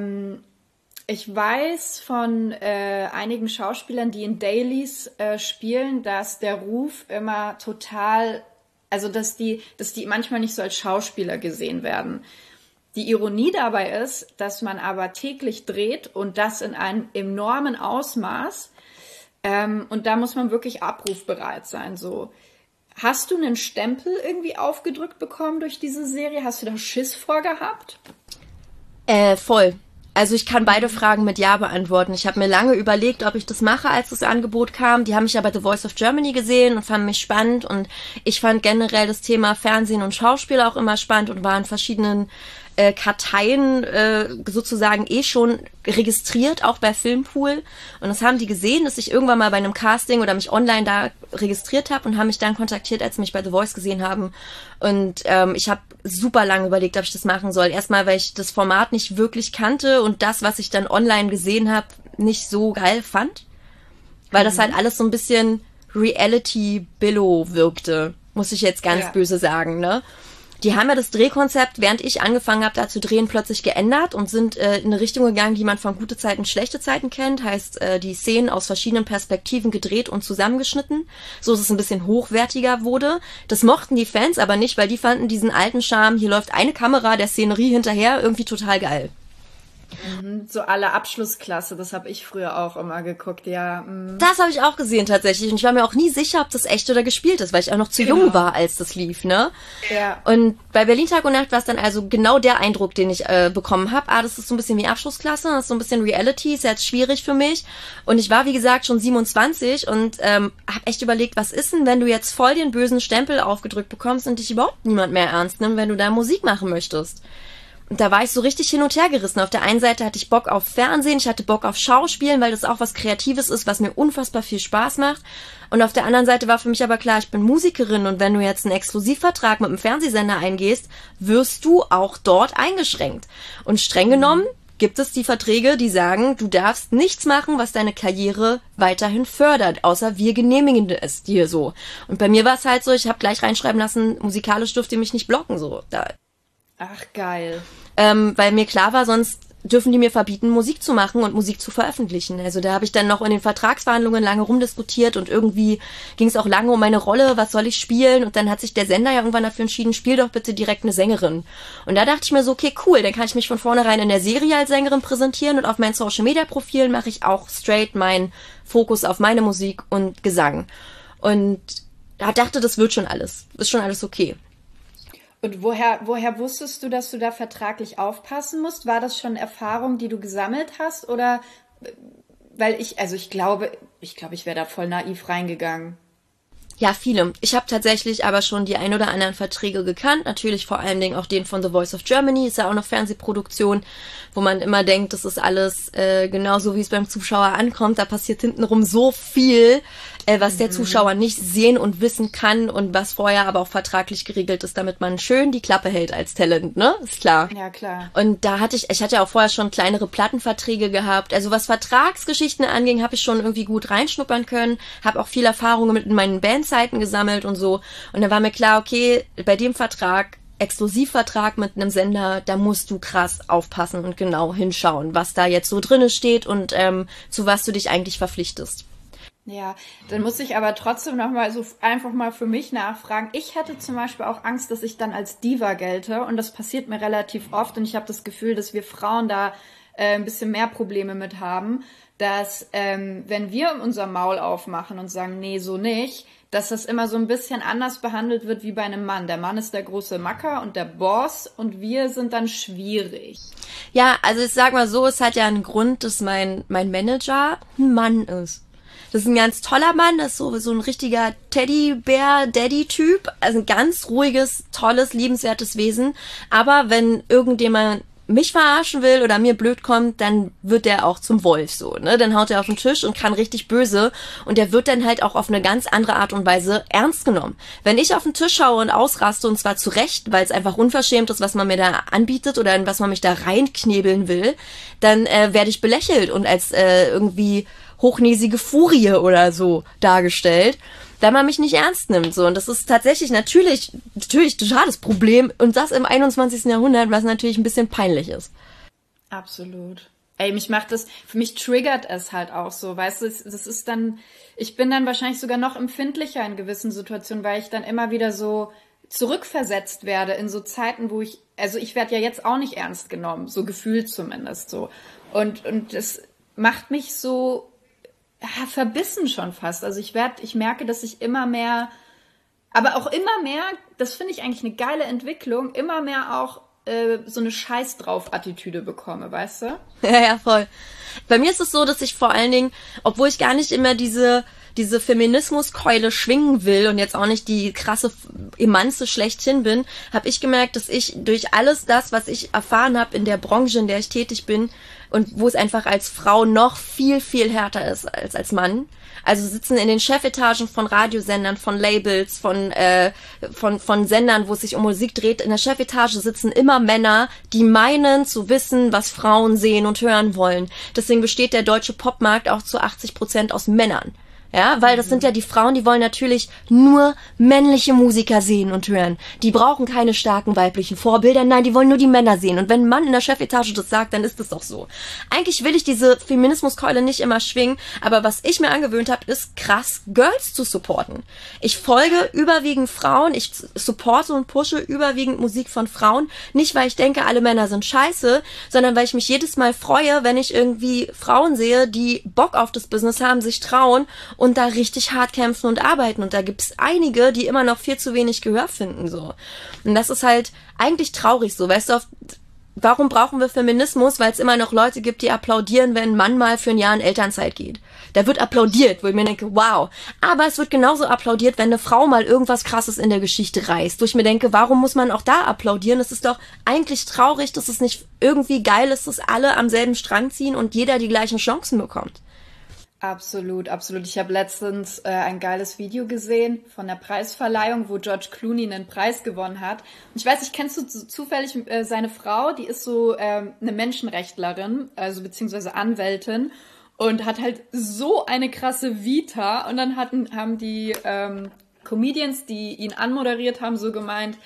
ich weiß von einigen Schauspielern, die in Dailies spielen, dass der Ruf immer total, also dass die manchmal nicht so als Schauspieler gesehen werden. Die Ironie dabei ist, dass man aber täglich dreht und das in einem enormen Ausmaß. Und da muss man wirklich abrufbereit sein. So, hast du einen Stempel irgendwie aufgedrückt bekommen durch diese Serie? Hast du da Schiss vor gehabt? Voll. Also ich kann beide Fragen mit Ja beantworten. Ich habe mir lange überlegt, ob ich das mache, als das Angebot kam. Die haben mich ja bei The Voice of Germany gesehen und fanden mich spannend. Und ich fand generell das Thema Fernsehen und Schauspiel auch immer spannend und war in verschiedenen Karteien sozusagen schon registriert, auch bei Filmpool. Und das haben die gesehen, dass ich irgendwann mal bei einem Casting oder mich online da registriert habe und haben mich dann kontaktiert, als sie mich bei The Voice gesehen haben. Und ich habe super lange überlegt, ob ich das machen soll. Erstmal, weil ich das Format nicht wirklich kannte und das, was ich dann online gesehen habe, nicht so geil fand. Weil das halt alles so ein bisschen Reality-Billo wirkte, muss ich jetzt ganz böse sagen, ne? Die haben ja das Drehkonzept, während ich angefangen habe, da zu drehen, plötzlich geändert und sind in eine Richtung gegangen, die man von gute Zeiten, schlechte Zeiten kennt. Heißt, die Szenen aus verschiedenen Perspektiven gedreht und zusammengeschnitten, so dass es ein bisschen hochwertiger wurde. Das mochten die Fans aber nicht, weil die fanden diesen alten Charme, hier läuft eine Kamera der Szenerie hinterher, irgendwie total geil. So alle Abschlussklasse, das habe ich früher auch immer geguckt, ja. Das habe ich auch gesehen tatsächlich und ich war mir auch nie sicher, ob das echt oder gespielt ist, weil ich auch noch zu jung war, als das lief, ne? Ja. Und bei Berlin Tag und Nacht war es dann also genau der Eindruck, den ich bekommen habe. Das ist so ein bisschen wie Abschlussklasse, das ist so ein bisschen Reality, ist jetzt schwierig für mich. Und ich war, wie gesagt, schon 27 und habe echt überlegt, was ist denn, wenn du jetzt voll den bösen Stempel aufgedrückt bekommst und dich überhaupt niemand mehr ernst nimmt, wenn du da Musik machen möchtest. Und da war ich so richtig hin und her gerissen. Auf der einen Seite hatte ich Bock auf Fernsehen, ich hatte Bock auf Schauspielen, weil das auch was Kreatives ist, was mir unfassbar viel Spaß macht. Und auf der anderen Seite war für mich aber klar, ich bin Musikerin und wenn du jetzt einen Exklusivvertrag mit einem Fernsehsender eingehst, wirst du auch dort eingeschränkt. Und streng genommen gibt es die Verträge, die sagen, du darfst nichts machen, was deine Karriere weiterhin fördert, außer wir genehmigen es dir so. Und bei mir war es halt so, ich habe gleich reinschreiben lassen, musikalisch dürft ihr mich nicht blocken, so. Ach, geil. Weil mir klar war, sonst dürfen die mir verbieten, Musik zu machen und Musik zu veröffentlichen. Also da habe ich dann noch in den Vertragsverhandlungen lange rumdiskutiert und irgendwie ging es auch lange um meine Rolle, was soll ich spielen? Und dann hat sich der Sender ja irgendwann dafür entschieden, spiel doch bitte direkt eine Sängerin. Und da dachte ich mir so, okay, cool, dann kann ich mich von vornherein in der Serie als Sängerin präsentieren und auf meinen Social-Media-Profilen mache ich auch straight meinen Fokus auf meine Musik und Gesang. Und da dachte, das wird schon alles, ist schon alles okay. Und woher wusstest du, dass du da vertraglich aufpassen musst? War das schon Erfahrung, die du gesammelt hast? Oder, weil ich glaube, ich wäre da voll naiv reingegangen. Ja, viele. Ich habe tatsächlich aber schon die ein oder anderen Verträge gekannt. Natürlich vor allen Dingen auch den von The Voice of Germany. Ist ja auch noch Fernsehproduktion, wo man immer denkt, das ist alles genauso, wie es beim Zuschauer ankommt. Da passiert hintenrum so viel, was der Zuschauer nicht sehen und wissen kann und was vorher aber auch vertraglich geregelt ist, damit man schön die Klappe hält als Talent, ne? Ist klar. Ja, klar. Und da hatte ich hatte ja auch vorher schon kleinere Plattenverträge gehabt. Also was Vertragsgeschichten anging, habe ich schon irgendwie gut reinschnuppern können. Habe auch viel Erfahrung mit meinen Bandzeiten gesammelt und so. Und dann war mir klar, okay, bei dem Vertrag, Exklusivvertrag mit einem Sender, da musst du krass aufpassen und genau hinschauen, was da jetzt so drinne steht und zu was du dich eigentlich verpflichtest. Ja, dann muss ich aber trotzdem noch mal so einfach mal für mich nachfragen. Ich hätte zum Beispiel auch Angst, dass ich dann als Diva gelte und das passiert mir relativ oft und ich habe das Gefühl, dass wir Frauen da ein bisschen mehr Probleme mit haben, dass wenn wir unser Maul aufmachen und sagen, nee, so nicht, dass das immer so ein bisschen anders behandelt wird wie bei einem Mann. Der Mann ist der große Macker und der Boss und wir sind dann schwierig. Ja, also ich sag mal so, es hat ja einen Grund, dass mein Manager ein Mann ist. Das ist ein ganz toller Mann, das ist so ein richtiger Teddybär-Daddy-Typ. Also ein ganz ruhiges, tolles, liebenswertes Wesen. Aber wenn irgendjemand mich verarschen will oder mir blöd kommt, dann wird der auch zum Wolf so, ne? Dann haut er auf den Tisch und kann richtig böse und der wird dann halt auch auf eine ganz andere Art und Weise ernst genommen. Wenn ich auf den Tisch schaue und ausraste und zwar zu Recht, weil es einfach unverschämt ist, was man mir da anbietet oder in was man mich da reinknebeln will, dann werde ich belächelt und als irgendwie hochnäsige Furie oder so dargestellt, da man mich nicht ernst nimmt, so. Und das ist tatsächlich natürlich total das Problem und das im 21. Jahrhundert, was natürlich ein bisschen peinlich ist. Absolut. Ey, für mich triggert es halt auch so, weißt du, das ist dann, ich bin dann wahrscheinlich sogar noch empfindlicher in gewissen Situationen, weil ich dann immer wieder so zurückversetzt werde in so Zeiten, wo ich werde ja jetzt auch nicht ernst genommen, so gefühlt zumindest so. Und das macht mich so verbissen schon fast. Also ich merke, dass ich immer mehr, aber auch immer mehr, das finde ich eigentlich eine geile Entwicklung, immer mehr auch so eine Scheiß-drauf-Attitüde bekomme, weißt du? Ja, voll. Bei mir ist es so, dass ich vor allen Dingen, obwohl ich gar nicht immer diese Feminismuskeule schwingen will und jetzt auch nicht die krasse Emanze schlechthin bin, habe ich gemerkt, dass ich durch alles das, was ich erfahren habe in der Branche, in der ich tätig bin und wo es einfach als Frau noch viel, viel härter ist als Mann. Also sitzen in den Chefetagen von Radiosendern, von Labels, von Sendern, wo es sich um Musik dreht. In der Chefetage sitzen immer Männer, die meinen zu wissen, was Frauen sehen und hören wollen. Deswegen besteht der deutsche Popmarkt auch zu 80% aus Männern. Ja, weil das sind ja die Frauen, die wollen natürlich nur männliche Musiker sehen und hören. Die brauchen keine starken weiblichen Vorbilder, nein, die wollen nur die Männer sehen. Und wenn ein Mann in der Chefetage das sagt, dann ist das doch so. Eigentlich will ich diese Feminismuskeule nicht immer schwingen, aber was ich mir angewöhnt habe, ist krass Girls zu supporten. Ich folge überwiegend Frauen, ich supporte und pushe überwiegend Musik von Frauen, nicht weil ich denke, alle Männer sind scheiße, sondern weil ich mich jedes Mal freue, wenn ich irgendwie Frauen sehe, die Bock auf das Business haben, sich trauen und da richtig hart kämpfen und arbeiten. Und da gibt's einige, die immer noch viel zu wenig Gehör finden, so. Und das ist halt eigentlich traurig so, weißt du, warum brauchen wir Feminismus? Weil es immer noch Leute gibt, die applaudieren, wenn ein Mann mal für ein Jahr in Elternzeit geht. Da wird applaudiert, wo ich mir denke, wow. Aber es wird genauso applaudiert, wenn eine Frau mal irgendwas Krasses in der Geschichte reißt. Wo ich mir denke, warum muss man auch da applaudieren? Es ist doch eigentlich traurig, dass es nicht irgendwie geil ist, dass alle am selben Strang ziehen und jeder die gleichen Chancen bekommt. Absolut, absolut. Ich habe letztens ein geiles Video gesehen von der Preisverleihung, wo George Clooney einen Preis gewonnen hat. Und ich weiß nicht, kennst du zufällig seine Frau? Die ist so eine Menschenrechtlerin, also beziehungsweise Anwältin und hat halt so eine krasse Vita. Und dann haben die Comedians, die ihn anmoderiert haben, so gemeint,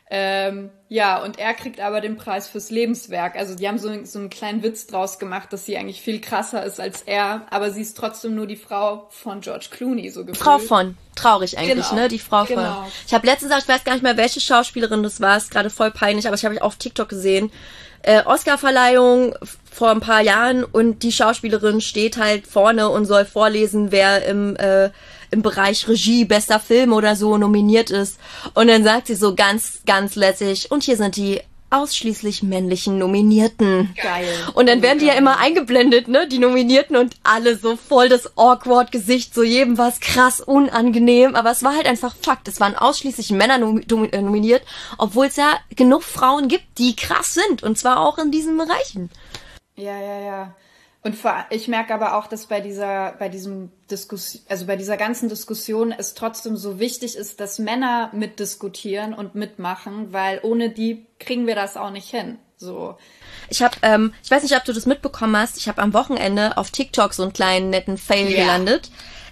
ja, und er kriegt aber den Preis fürs Lebenswerk. Also die haben so einen kleinen Witz draus gemacht, dass sie eigentlich viel krasser ist als er, aber sie ist trotzdem nur die Frau von George Clooney, so gefühlt. Frau von, traurig eigentlich, genau. Ne? Die Frau von. Genau. Ich habe letztens, ich weiß gar nicht mehr, welche Schauspielerin das war, ist gerade voll peinlich, aber ich habe auf TikTok gesehen, Oscar-Verleihung vor ein paar Jahren und die Schauspielerin steht halt vorne und soll vorlesen, wer im Bereich Regie, bester Film oder so nominiert ist. Und dann sagt sie so ganz, ganz lässig, und hier sind die ausschließlich männlichen Nominierten. Geil. Und dann werden die ja immer eingeblendet, ne, die Nominierten, und alle so voll das awkward Gesicht, so jedem war es krass unangenehm, aber es war halt einfach Fakt, es waren ausschließlich Männer nominiert, obwohl es ja genug Frauen gibt, die krass sind, und zwar auch in diesen Bereichen. Ja. Und ich merke aber auch, dass bei dieser ganzen Diskussion es trotzdem so wichtig ist, dass Männer mitdiskutieren und mitmachen, weil ohne die kriegen wir das auch nicht hin. So. Ich weiß nicht, ob du das mitbekommen hast, ich habe am Wochenende auf TikTok so einen kleinen netten Fail gelandet.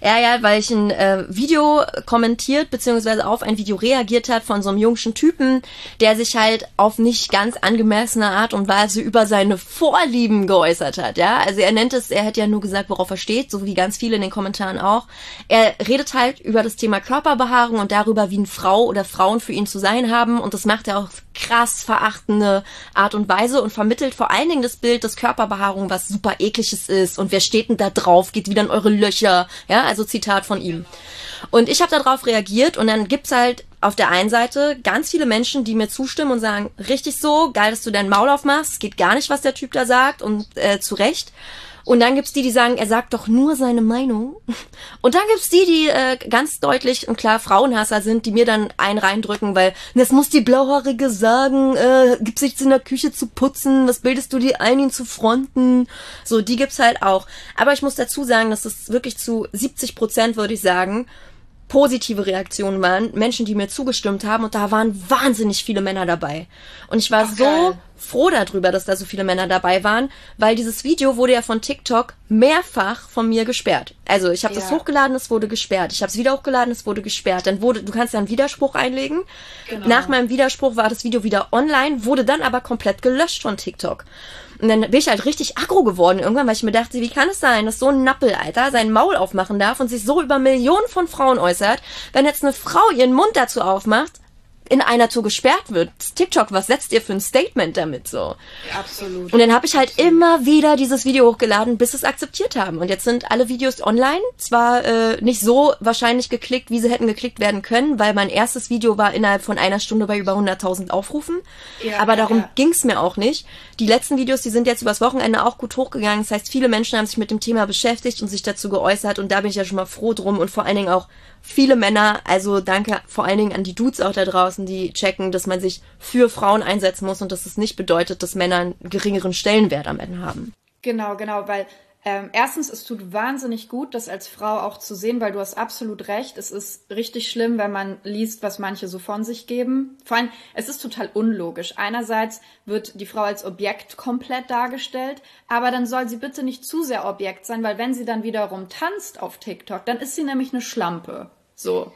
Ja, weil ich ein Video kommentiert, beziehungsweise auf ein Video reagiert hat von so einem jungen Typen, der sich halt auf nicht ganz angemessene Art und Weise über seine Vorlieben geäußert hat, ja. Also er hat ja nur gesagt, worauf er steht, so wie ganz viele in den Kommentaren auch. Er redet halt über das Thema Körperbehaarung und darüber, wie eine Frau oder Frauen für ihn zu sein haben, und das macht er auf krass verachtende Art und Weise und vermittelt vor allen Dingen das Bild, dass Körperbehaarung was super ekliges ist und wer steht denn da drauf, geht wieder in eure Löcher, ja, also Zitat von ihm. Und ich habe darauf reagiert und dann gibt's halt auf der einen Seite ganz viele Menschen, die mir zustimmen und sagen, richtig so, geil, dass du dein Maul aufmachst, es geht gar nicht, was der Typ da sagt, und zu Recht. Und dann gibt's die sagen, er sagt doch nur seine Meinung. Und dann gibt's die ganz deutlich und klar Frauenhasser sind, die mir dann einen reindrücken, weil das muss die Blauhaarige sagen, gibt's nichts in der Küche zu putzen, was bildest du dir ein, ihn zu fronten? So, die gibt's halt auch. Aber ich muss dazu sagen, dass das wirklich zu 70%, würde ich sagen, positive Reaktionen waren, Menschen, die mir zugestimmt haben, und da waren wahnsinnig viele Männer dabei. Und ich war so froh darüber, dass da so viele Männer dabei waren, weil dieses Video wurde ja von TikTok mehrfach von mir gesperrt. Also ich habe das hochgeladen, es wurde gesperrt. Ich habe es wieder hochgeladen, es wurde gesperrt. Dann du kannst ja einen Widerspruch einlegen. Genau. Nach meinem Widerspruch war das Video wieder online, wurde dann aber komplett gelöscht von TikTok. Und dann bin ich halt richtig aggro geworden irgendwann, weil ich mir dachte, wie kann es sein, dass so ein Nappel, Alter, sein Maul aufmachen darf und sich so über Millionen von Frauen äußert, wenn jetzt eine Frau ihren Mund dazu aufmacht, in einer Tour gesperrt wird. TikTok, was setzt ihr für ein Statement damit so? Ja, absolut. Und dann habe ich halt immer wieder dieses Video hochgeladen, bis sie es akzeptiert haben. Und jetzt sind alle Videos online. Zwar nicht so wahrscheinlich geklickt, wie sie hätten geklickt werden können, weil mein erstes Video war innerhalb von einer Stunde bei über 100.000 Aufrufen. Ja, aber darum ging's mir auch nicht. Die letzten Videos, die sind jetzt übers Wochenende auch gut hochgegangen. Das heißt, viele Menschen haben sich mit dem Thema beschäftigt und sich dazu geäußert. Und da bin ich ja schon mal froh drum. Und vor allen Dingen auch viele Männer, also danke vor allen Dingen an die Dudes auch da draußen, die checken, dass man sich für Frauen einsetzen muss und dass es nicht bedeutet, dass Männer einen geringeren Stellenwert am Ende haben. Genau, weil erstens, es tut wahnsinnig gut, das als Frau auch zu sehen, weil du hast absolut recht, es ist richtig schlimm, wenn man liest, was manche so von sich geben. Vor allem, es ist total unlogisch. Einerseits wird die Frau als Objekt komplett dargestellt, aber dann soll sie bitte nicht zu sehr Objekt sein, weil wenn sie dann wiederum tanzt auf TikTok, dann ist sie nämlich eine Schlampe. So.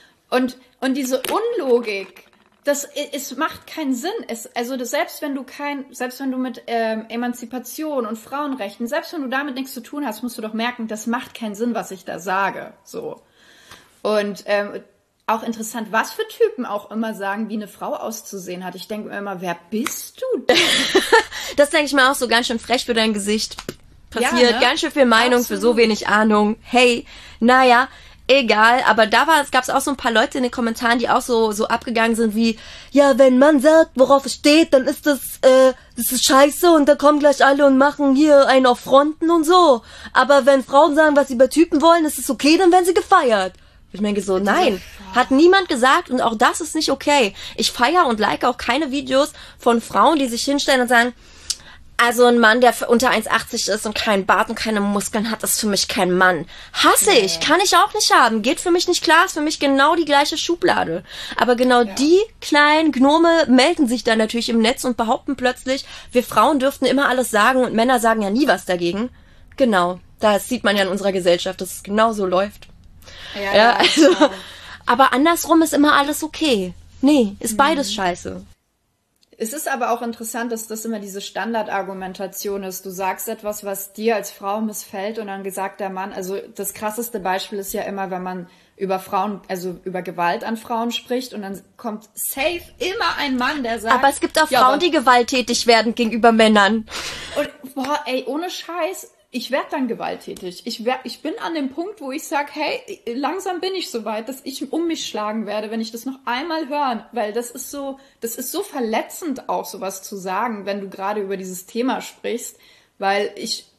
Und diese Unlogik, es macht keinen Sinn. Selbst wenn du mit Emanzipation und Frauenrechten, selbst wenn du damit nichts zu tun hast, musst du doch merken, das macht keinen Sinn, was ich da sage. So. Und auch interessant, was für Typen auch immer sagen, wie eine Frau auszusehen hat. Ich denke mir immer, wer bist du denn? Das denke ich mir auch so, ganz schön frech für dein Gesicht. Passiert, ja, ne? Ganz schön viel Meinung für so wenig Ahnung. Hey, naja, egal, aber gab's auch so ein paar Leute in den Kommentaren, die auch so abgegangen sind wie, ja, wenn man sagt, worauf es steht, dann ist das ist scheiße und da kommen gleich alle und machen hier einen auf Fronten und so. Aber wenn Frauen sagen, was sie bei Typen wollen, ist es okay, dann werden sie gefeiert. Ich denke so, nein, hat niemand gesagt und auch das ist nicht okay. Ich feiere und like auch keine Videos von Frauen, die sich hinstellen und sagen, also ein Mann, der unter 1,80 ist und keinen Bart und keine Muskeln hat, ist für mich kein Mann. Hasse ich, kann ich auch nicht haben, geht für mich nicht klar, ist für mich genau die gleiche Schublade. Aber genau die kleinen Gnome melden sich dann natürlich im Netz und behaupten plötzlich, wir Frauen dürften immer alles sagen und Männer sagen ja nie was dagegen. Genau, das sieht man ja in unserer Gesellschaft, dass es genau so läuft. Ja, also, aber andersrum ist immer alles okay. Nee, ist beides scheiße. Es ist aber auch interessant, dass das immer diese Standardargumentation ist. Du sagst etwas, was dir als Frau missfällt und dann sagt der Mann, also das krasseste Beispiel ist ja immer, wenn man über Frauen, also über Gewalt an Frauen spricht und dann kommt safe immer ein Mann, der sagt... Aber es gibt auch Frauen, die gewalttätig werden gegenüber Männern. Und boah, ey, ohne Scheiß... Ich werde dann gewalttätig. Ich bin an dem Punkt, wo ich sage, hey, langsam bin ich so weit, dass ich um mich schlagen werde, wenn ich das noch einmal höre. Weil das ist so verletzend auch, sowas zu sagen, wenn du gerade über dieses Thema sprichst. Weil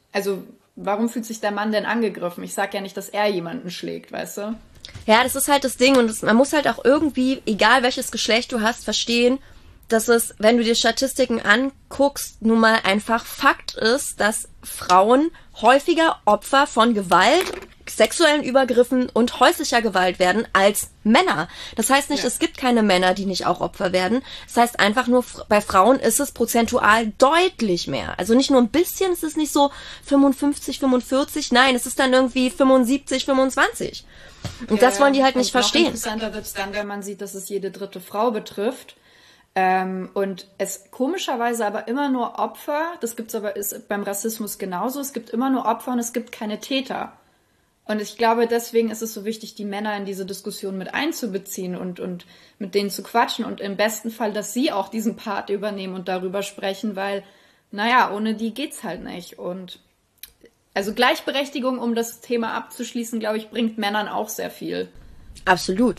warum fühlt sich der Mann denn angegriffen? Ich sag ja nicht, dass er jemanden schlägt, weißt du? Ja, das ist halt das Ding und man muss halt auch irgendwie, egal welches Geschlecht du hast, verstehen, dass es, wenn du dir Statistiken anguckst, nun mal einfach Fakt ist, dass Frauen häufiger Opfer von Gewalt, sexuellen Übergriffen und häuslicher Gewalt werden als Männer. Das heißt nicht, es gibt keine Männer, die nicht auch Opfer werden. Das heißt einfach nur, bei Frauen ist es prozentual deutlich mehr. Also nicht nur ein bisschen, es ist nicht so 55, 45, nein, es ist dann irgendwie 75, 25. Und das wollen die halt nicht verstehen. Interessanter wird es dann, wenn man sieht, dass es jede dritte Frau betrifft. Und es komischerweise aber immer nur Opfer, das gibt's aber ist beim Rassismus genauso, es gibt immer nur Opfer und es gibt keine Täter. Und ich glaube, deswegen ist es so wichtig, die Männer in diese Diskussion mit einzubeziehen und mit denen zu quatschen und im besten Fall, dass sie auch diesen Part übernehmen und darüber sprechen, weil, naja, ohne die geht's halt nicht. Und also Gleichberechtigung, um das Thema abzuschließen, glaube ich, bringt Männern auch sehr viel. Absolut.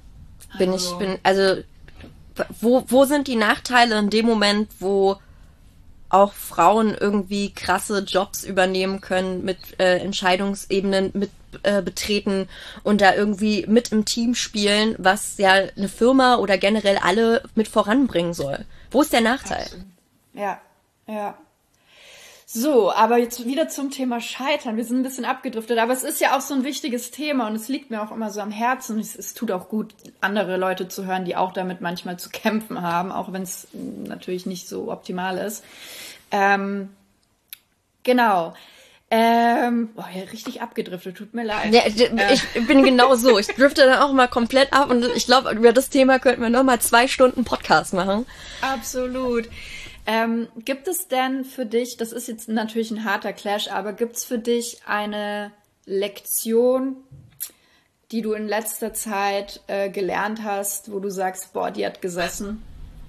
Wo sind die Nachteile in dem Moment, wo auch Frauen irgendwie krasse Jobs übernehmen können, mit Entscheidungsebenen mit betreten und da irgendwie mit im Team spielen, was ja eine Firma oder generell alle mit voranbringen soll? Wo ist der Nachteil? Ja. So, aber jetzt wieder zum Thema Scheitern. Wir sind ein bisschen abgedriftet, aber es ist ja auch so ein wichtiges Thema und es liegt mir auch immer so am Herzen. Es tut auch gut, andere Leute zu hören, die auch damit manchmal zu kämpfen haben, auch wenn es natürlich nicht so optimal ist. Genau. Ja, richtig abgedriftet, tut mir leid. Ja, ich bin genau so. Ich drifte dann auch mal komplett ab und ich glaube, über das Thema könnten wir nochmal 2 Stunden Podcast machen. Absolut. Gibt es denn für dich, das ist jetzt natürlich ein harter Clash, aber gibt es für dich eine Lektion, die du in letzter Zeit gelernt hast, wo du sagst, boah, die hat gesessen?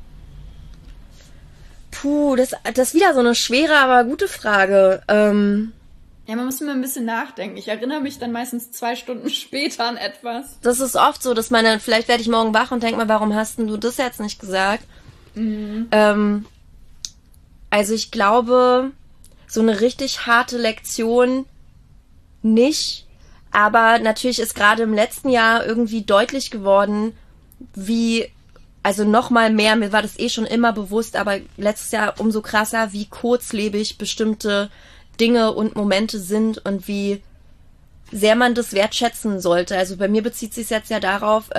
Puh, das ist wieder so eine schwere, aber gute Frage. Ja, man muss immer ein bisschen nachdenken. Ich erinnere mich dann meistens 2 Stunden später an etwas. Das ist oft so, dass man dann, vielleicht werde ich morgen wach und denke mir, warum hast denn du das jetzt nicht gesagt? Also ich glaube, so eine richtig harte Lektion nicht, aber natürlich ist gerade im letzten Jahr irgendwie deutlich geworden, also noch mal mehr, mir war das schon immer bewusst, aber letztes Jahr umso krasser, wie kurzlebig bestimmte Dinge und Momente sind und wie sehr man das wertschätzen sollte. Also bei mir bezieht sich jetzt ja darauf,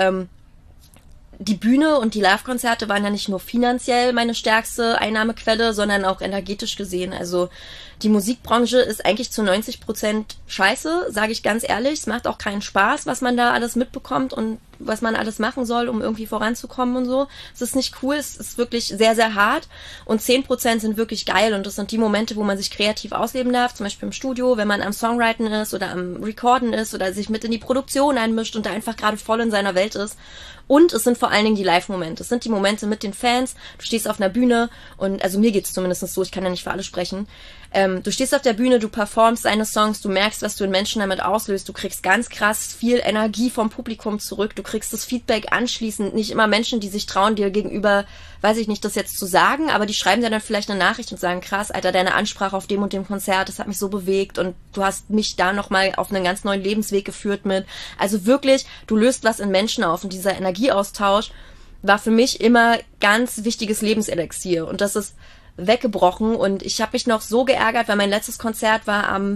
die Bühne und die Live-Konzerte waren ja nicht nur finanziell meine stärkste Einnahmequelle, sondern auch energetisch gesehen. Also die Musikbranche ist eigentlich zu 90% scheiße, sage ich ganz ehrlich. Es macht auch keinen Spaß, was man da alles mitbekommt und was man alles machen soll, um irgendwie voranzukommen und so. Es ist nicht cool, es ist wirklich sehr, sehr hart und 10% sind wirklich geil und das sind die Momente, wo man sich kreativ ausleben darf, zum Beispiel im Studio, wenn man am Songwriten ist oder am Recorden ist oder sich mit in die Produktion einmischt und da einfach gerade voll in seiner Welt ist. Und es sind vor allen Dingen die Live-Momente. Es sind die Momente mit den Fans. Du stehst auf einer Bühne und, also mir geht's zumindest so, ich kann ja nicht für alle sprechen. Du stehst auf der Bühne, du performst deine Songs, du merkst, was du in Menschen damit auslöst. Du kriegst ganz krass viel Energie vom Publikum zurück. Du kriegst das Feedback anschließend. Nicht immer Menschen, die sich trauen, dir gegenüber, weiß ich nicht, das jetzt zu sagen, aber die schreiben dir dann vielleicht eine Nachricht und sagen, krass, Alter, deine Ansprache auf dem und dem Konzert, das hat mich so bewegt und du hast mich da nochmal auf einen ganz neuen Lebensweg geführt mit. Also wirklich, du löst was in Menschen auf und dieser Energieaustausch war für mich immer ganz wichtiges Lebenselixier und das ist weggebrochen und ich habe mich noch so geärgert, weil mein letztes Konzert war am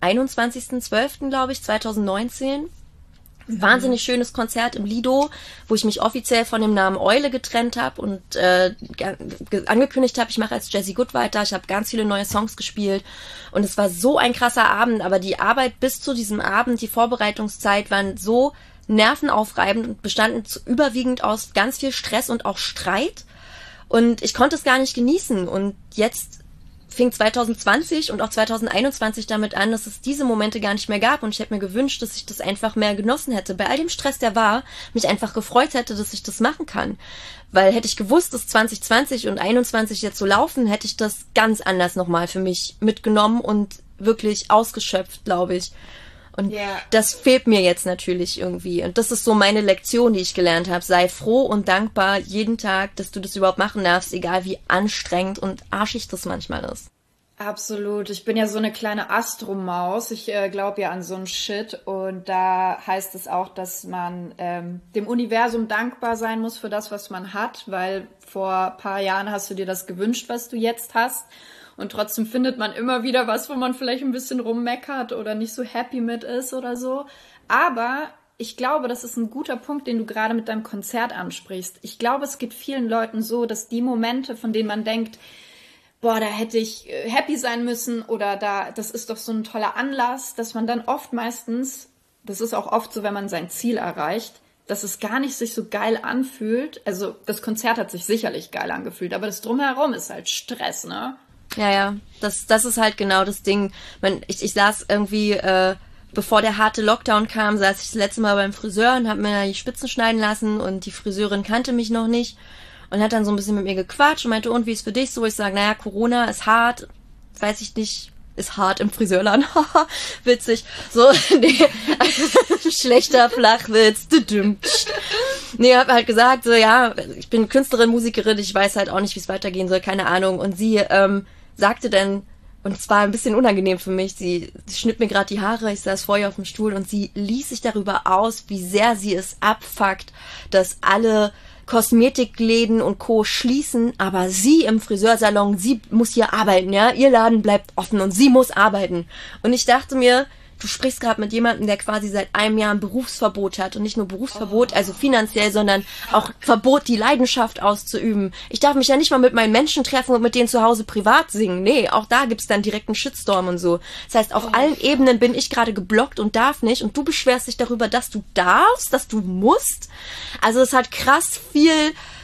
21.12., glaube ich, 2019. Wahnsinnig schönes Konzert im Lido, wo ich mich offiziell von dem Namen Eule getrennt habe und angekündigt habe, ich mache als Jessie Good weiter. Ich habe ganz viele neue Songs gespielt und es war so ein krasser Abend, aber die Arbeit bis zu diesem Abend, die Vorbereitungszeit waren so nervenaufreibend und bestanden überwiegend aus ganz viel Stress und auch Streit. Und ich konnte es gar nicht genießen. Und jetzt fing 2020 und auch 2021 damit an, dass es diese Momente gar nicht mehr gab. Und ich hätte mir gewünscht, dass ich das einfach mehr genossen hätte. Bei all dem Stress, der war, mich einfach gefreut hätte, dass ich das machen kann. Weil hätte ich gewusst, dass 2020 und 2021 jetzt so laufen, hätte ich das ganz anders nochmal für mich mitgenommen und wirklich ausgeschöpft, glaube ich. Und das fehlt mir jetzt natürlich irgendwie. Und das ist so meine Lektion, die ich gelernt habe. Sei froh und dankbar jeden Tag, dass du das überhaupt machen darfst, egal wie anstrengend und arschig das manchmal ist. Absolut. Ich bin ja so eine kleine Astromaus. Ich glaube ja an so einen Shit. Und da heißt es auch, dass man dem Universum dankbar sein muss für das, was man hat. Weil vor ein paar Jahren hast du dir das gewünscht, was du jetzt hast. und trotzdem findet man immer wieder was, wo man vielleicht ein bisschen rummeckert oder nicht so happy mit ist oder so. Aber ich glaube, das ist ein guter Punkt, den du gerade mit deinem Konzert ansprichst. Ich glaube, es geht vielen Leuten so, dass die Momente, von denen man denkt, boah, da hätte ich happy sein müssen oder das ist doch so ein toller Anlass, dass man dann meistens, das ist auch oft so, wenn man sein Ziel erreicht, dass es gar nicht sich so geil anfühlt. Also das Konzert hat sich sicherlich geil angefühlt, aber das Drumherum ist halt Stress, ne? Ja, das ist halt genau das Ding. Ich saß irgendwie, bevor der harte Lockdown kam, saß ich das letzte Mal beim Friseur und habe mir die Spitzen schneiden lassen und die Friseurin kannte mich noch nicht und hat dann so ein bisschen mit mir gequatscht und meinte, und wie ist für dich so? Ich sage, naja, Corona ist hart, weiß ich nicht, ist hart im Friseurladen, haha, witzig, so, nee, schlechter Flachwitz, nee, hab halt gesagt, so, ja, ich bin Künstlerin, Musikerin, ich weiß halt auch nicht, wie es weitergehen soll, keine Ahnung, und sie sagte dann, und es war ein bisschen unangenehm für mich, sie schnitt mir gerade die Haare, ich saß vor ihr auf dem Stuhl und sie ließ sich darüber aus, wie sehr sie es abfuckt, dass alle Kosmetikläden und Co. schließen, aber sie im Friseursalon, sie muss hier arbeiten, ja, ihr Laden bleibt offen und sie muss arbeiten. Und ich dachte mir, du sprichst gerade mit jemandem, der quasi seit einem Jahr ein Berufsverbot hat und nicht nur Berufsverbot, also finanziell, sondern auch Verbot, die Leidenschaft auszuüben. Ich darf mich ja nicht mal mit meinen Menschen treffen und mit denen zu Hause privat singen. Nee, auch da gibt's dann direkt einen Shitstorm und so. Das heißt, auf allen Ebenen bin ich gerade geblockt und darf nicht und du beschwerst dich darüber, dass du darfst, dass du musst. Also es hat krass viel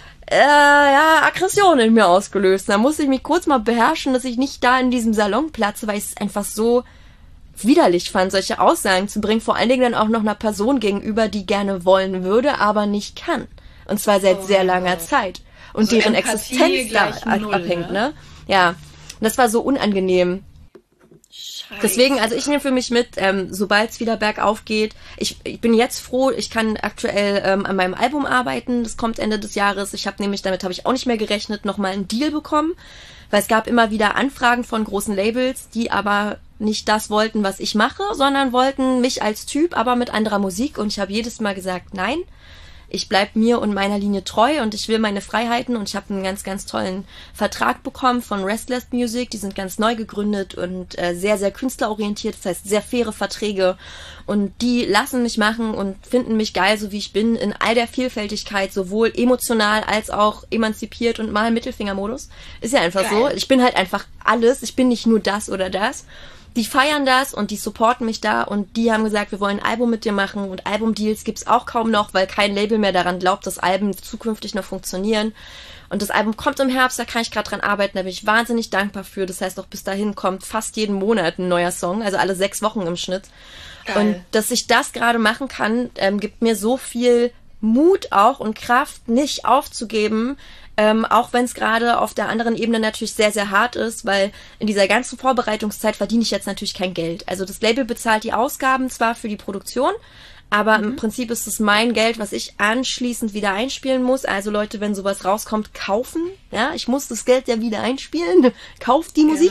Aggression in mir ausgelöst. Da muss ich mich kurz mal beherrschen, dass ich nicht da in diesem Salon platze, weil ich es einfach so widerlich fand, solche Aussagen zu bringen, vor allen Dingen dann auch noch einer Person gegenüber, die gerne wollen würde, aber nicht kann. Und zwar seit sehr langer Zeit. Und also deren Existenz da abhängt, ne? Ja. Und das war so unangenehm. Scheiße. Deswegen, also ich nehme für mich mit, sobald es wieder bergauf geht, ich bin jetzt froh, ich kann aktuell an meinem Album arbeiten, das kommt Ende des Jahres. Ich habe nämlich, damit habe ich auch nicht mehr gerechnet, nochmal einen Deal bekommen, weil es gab immer wieder Anfragen von großen Labels, die aber nicht das wollten, was ich mache, sondern wollten mich als Typ, aber mit anderer Musik. Und ich habe jedes Mal gesagt, nein, ich bleib mir und meiner Linie treu und ich will meine Freiheiten. Und ich habe einen ganz, ganz tollen Vertrag bekommen von Restless Music. Die sind ganz neu gegründet und sehr, sehr künstlerorientiert. Das heißt, sehr faire Verträge. Und die lassen mich machen und finden mich geil, so wie ich bin, in all der Vielfältigkeit, sowohl emotional als auch emanzipiert und mal Mittelfingermodus. Ist ja einfach geil. So. Ich bin halt einfach alles. Ich bin nicht nur das oder das. Die feiern das und die supporten mich da und die haben gesagt, wir wollen ein Album mit dir machen und Albumdeals gibt's auch kaum noch, weil kein Label mehr daran glaubt, dass Alben zukünftig noch funktionieren. Und das Album kommt im Herbst, da kann ich gerade dran arbeiten, da bin ich wahnsinnig dankbar für. Das heißt, auch bis dahin kommt fast jeden Monat ein neuer Song, also alle 6 Wochen im Schnitt. Geil. Und dass ich das gerade machen kann, gibt mir so viel Mut auch und Kraft, nicht aufzugeben, auch wenn es gerade auf der anderen Ebene natürlich sehr, sehr hart ist, weil in dieser ganzen Vorbereitungszeit verdiene ich jetzt natürlich kein Geld. Also das Label bezahlt die Ausgaben zwar für die Produktion, aber im Prinzip ist es mein Geld, was ich anschließend wieder einspielen muss. Also Leute, wenn sowas rauskommt, kaufen. Ja, ich muss das Geld ja wieder einspielen. Kauft die Musik.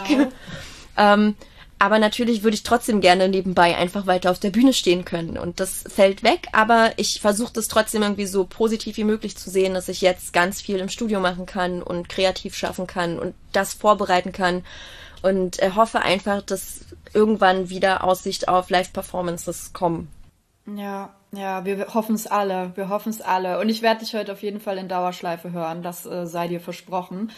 Aber natürlich würde ich trotzdem gerne nebenbei einfach weiter auf der Bühne stehen können. Und das fällt weg, aber ich versuche das trotzdem irgendwie so positiv wie möglich zu sehen, dass ich jetzt ganz viel im Studio machen kann und kreativ schaffen kann und das vorbereiten kann. Und hoffe einfach, dass irgendwann wieder Aussicht auf Live-Performances kommen. Ja, wir hoffen es alle. Und ich werde dich heute auf jeden Fall in Dauerschleife hören, das sei dir versprochen.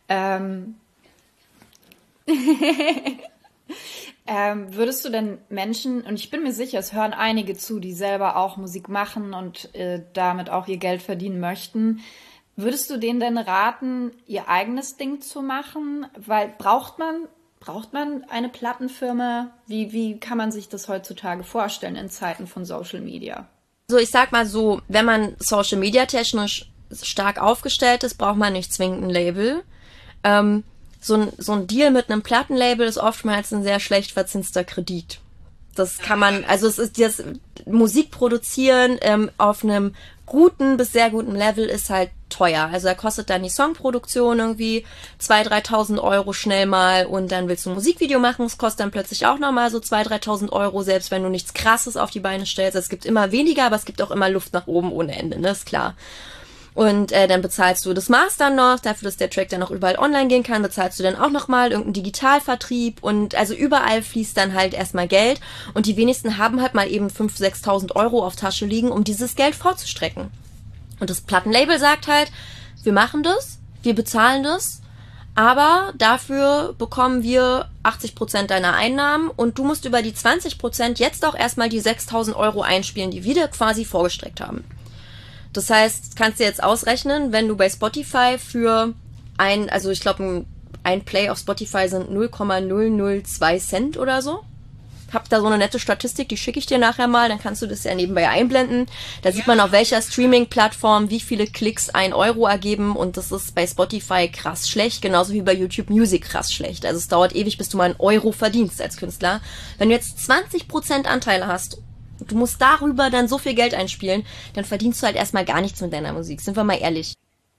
Würdest du denn Menschen, und ich bin mir sicher, es hören einige zu, die selber auch Musik machen und damit auch ihr Geld verdienen möchten, würdest du denen denn raten, ihr eigenes Ding zu machen? Weil braucht man eine Plattenfirma? Wie kann man sich das heutzutage vorstellen in Zeiten von Social Media? So, ich sag mal so, wenn man Social Media technisch stark aufgestellt ist, braucht man nicht zwingend ein Label. So ein Deal mit einem Plattenlabel ist oftmals ein sehr schlecht verzinster Kredit. Das kann man, also es ist das Musik produzieren auf einem guten bis sehr guten Level ist halt teuer. Also da kostet dann die Songproduktion irgendwie 2.000, 3.000 Euro schnell mal und dann willst du ein Musikvideo machen, es kostet dann plötzlich auch nochmal so 2.000, 3.000 Euro, selbst wenn du nichts Krasses auf die Beine stellst. Es gibt immer weniger, aber es gibt auch immer Luft nach oben ohne Ende, ne, ist klar. Und dann bezahlst du das Mastern noch, dafür, dass der Track dann auch überall online gehen kann, bezahlst du dann auch nochmal irgendeinen Digitalvertrieb und also überall fließt dann halt erstmal Geld und die wenigsten haben halt mal eben 5.000, 6.000 Euro auf Tasche liegen, um dieses Geld vorzustrecken. Und das Plattenlabel sagt halt, wir machen das, wir bezahlen das, aber dafür bekommen wir 80% deiner Einnahmen und du musst über die 20% jetzt auch erstmal die 6.000 Euro einspielen, die wir dir quasi vorgestreckt haben. Das heißt, kannst du jetzt ausrechnen, wenn du bei Spotify für also ich glaube, ein Play auf Spotify sind 0,002 Cent oder so. Hab da so eine nette Statistik, die schicke ich dir nachher mal, dann kannst du das ja nebenbei einblenden. Da sieht man, auf welcher Streaming-Plattform wie viele Klicks 1 Euro ergeben und das ist bei Spotify krass schlecht, genauso wie bei YouTube Music krass schlecht. Also es dauert ewig, bis du mal 1 Euro verdienst als Künstler. Wenn du jetzt 20% Anteile hast, du musst darüber dann so viel Geld einspielen, dann verdienst du halt erstmal gar nichts mit deiner Musik, sind wir mal ehrlich.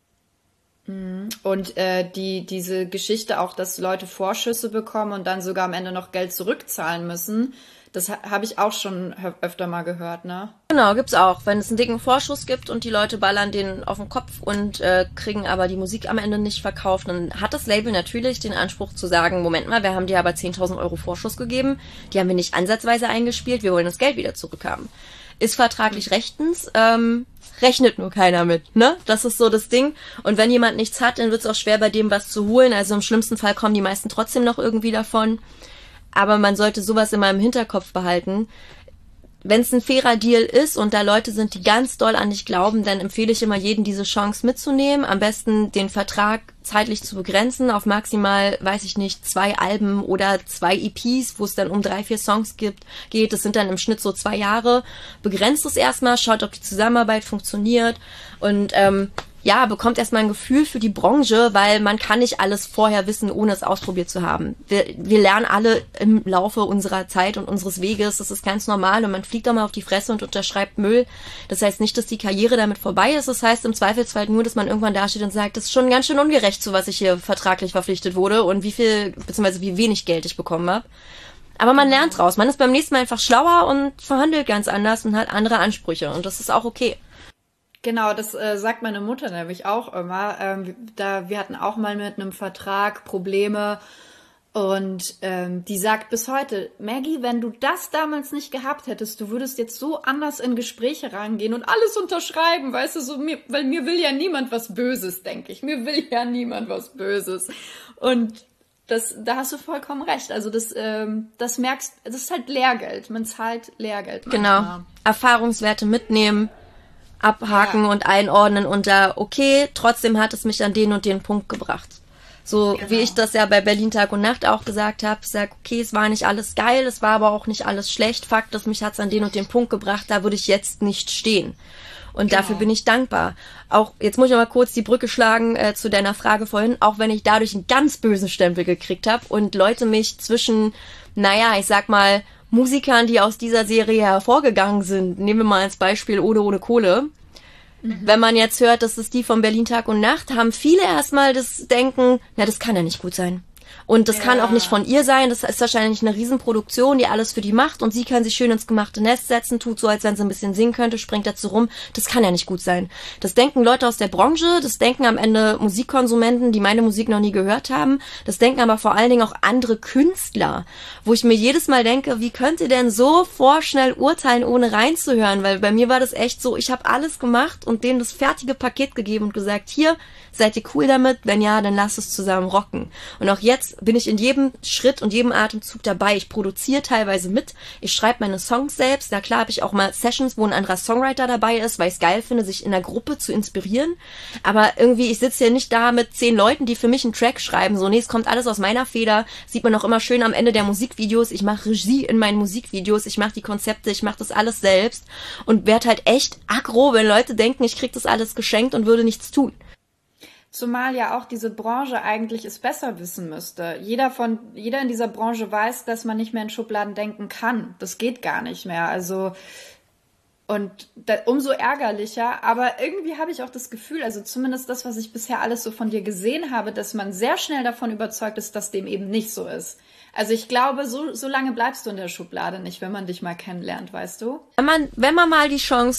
Und diese Geschichte auch, dass Leute Vorschüsse bekommen und dann sogar am Ende noch Geld zurückzahlen müssen, das habe ich auch schon öfter mal gehört, ne? Genau, gibt's auch. Wenn es einen dicken Vorschuss gibt und die Leute ballern den auf den Kopf und kriegen aber die Musik am Ende nicht verkauft, dann hat das Label natürlich den Anspruch zu sagen, Moment mal, wir haben dir aber 10.000 Euro Vorschuss gegeben, die haben wir nicht ansatzweise eingespielt, wir wollen das Geld wieder zurückhaben. Ist vertraglich rechtens, rechnet nur keiner mit, ne? Das ist so das Ding. Und wenn jemand nichts hat, dann wird's auch schwer, bei dem was zu holen. Also im schlimmsten Fall kommen die meisten trotzdem noch irgendwie davon. Aber man sollte sowas immer im Hinterkopf behalten. Wenn es ein fairer Deal ist und da Leute sind, die ganz doll an dich glauben, dann empfehle ich immer jedem, diese Chance mitzunehmen. Am besten den Vertrag zeitlich zu begrenzen auf maximal, weiß ich nicht, 2 Alben oder 2 EPs, wo es dann um 3, 4 Songs geht. Das sind dann im Schnitt so 2 Jahre. Begrenzt es erstmal, schaut, ob die Zusammenarbeit funktioniert und bekommt erstmal ein Gefühl für die Branche, weil man kann nicht alles vorher wissen, ohne es ausprobiert zu haben. Wir lernen alle im Laufe unserer Zeit und unseres Weges, das ist ganz normal und man fliegt auch mal auf die Fresse und unterschreibt Müll. Das heißt nicht, dass die Karriere damit vorbei ist, das heißt im Zweifelsfall nur, dass man irgendwann dasteht und sagt, das ist schon ganz schön ungerecht, zu was ich hier vertraglich verpflichtet wurde und wie viel, beziehungsweise wie wenig Geld ich bekommen habe. Aber man lernt draus, man ist beim nächsten Mal einfach schlauer und verhandelt ganz anders und hat andere Ansprüche und das ist auch okay. Genau, das sagt meine Mutter nämlich auch immer. Wir hatten auch mal mit einem Vertrag Probleme und die sagt bis heute, Maggie, wenn du das damals nicht gehabt hättest, du würdest jetzt so anders in Gespräche rangehen und alles unterschreiben, weißt du, weil mir will ja niemand was Böses, denke ich. Mir will ja niemand was Böses. Und da hast du vollkommen recht. Also das merkst, das ist halt Lehrgeld. Man zahlt Lehrgeld manchmal. Genau. Erfahrungswerte mitnehmen. Abhaken und einordnen unter, okay, trotzdem hat es mich an den und den Punkt gebracht. So wie ich das ja bei Berlin Tag und Nacht auch gesagt habe, ich sag, okay, es war nicht alles geil, es war aber auch nicht alles schlecht. Fakt ist, mich hat es an den und den Punkt gebracht, da würde ich jetzt nicht stehen. Und dafür bin ich dankbar. Auch, jetzt muss ich noch mal kurz die Brücke schlagen zu deiner Frage vorhin, auch wenn ich dadurch einen ganz bösen Stempel gekriegt habe und Leute mich zwischen, ich sag mal, Musikern, die aus dieser Serie hervorgegangen sind, nehmen wir mal als Beispiel Ode ohne Kohle. Wenn man jetzt hört, das ist die von Berlin Tag und Nacht, haben viele erstmal das Denken, das kann ja nicht gut sein. Und das kann auch nicht von ihr sein, das ist wahrscheinlich eine Riesenproduktion, die alles für die macht und sie kann sich schön ins gemachte Nest setzen, tut so, als wenn sie ein bisschen singen könnte, springt dazu rum, das kann ja nicht gut sein. Das denken Leute aus der Branche, das denken am Ende Musikkonsumenten, die meine Musik noch nie gehört haben, das denken aber vor allen Dingen auch andere Künstler, wo ich mir jedes Mal denke, wie könnt ihr denn so vorschnell urteilen, ohne reinzuhören, weil bei mir war das echt so, ich habe alles gemacht und denen das fertige Paket gegeben und gesagt, hier, seid ihr cool damit? Wenn ja, dann lasst es zusammen rocken. Und auch jetzt bin ich in jedem Schritt und jedem Atemzug dabei. Ich produziere teilweise mit. Ich schreibe meine Songs selbst. Na klar habe ich auch mal Sessions, wo ein anderer Songwriter dabei ist, weil ich es geil finde, sich in der Gruppe zu inspirieren. Aber irgendwie, ich sitze ja nicht da mit 10 Leuten, die für mich einen Track schreiben. So, es kommt alles aus meiner Feder. Sieht man auch immer schön am Ende der Musikvideos. Ich mache Regie in meinen Musikvideos. Ich mache die Konzepte. Ich mache das alles selbst. Und werd halt echt aggro, wenn Leute denken, ich krieg das alles geschenkt und würde nichts tun. Zumal ja auch diese Branche eigentlich es besser wissen müsste. Jeder in dieser Branche weiß, dass man nicht mehr in Schubladen denken kann. Das geht gar nicht mehr. Also, und umso ärgerlicher. Aber irgendwie habe ich auch das Gefühl, also zumindest das, was ich bisher alles so von dir gesehen habe, dass man sehr schnell davon überzeugt ist, dass dem eben nicht so ist. Also ich glaube, so lange bleibst du in der Schublade nicht, wenn man dich mal kennenlernt, weißt du? Wenn man mal die Chance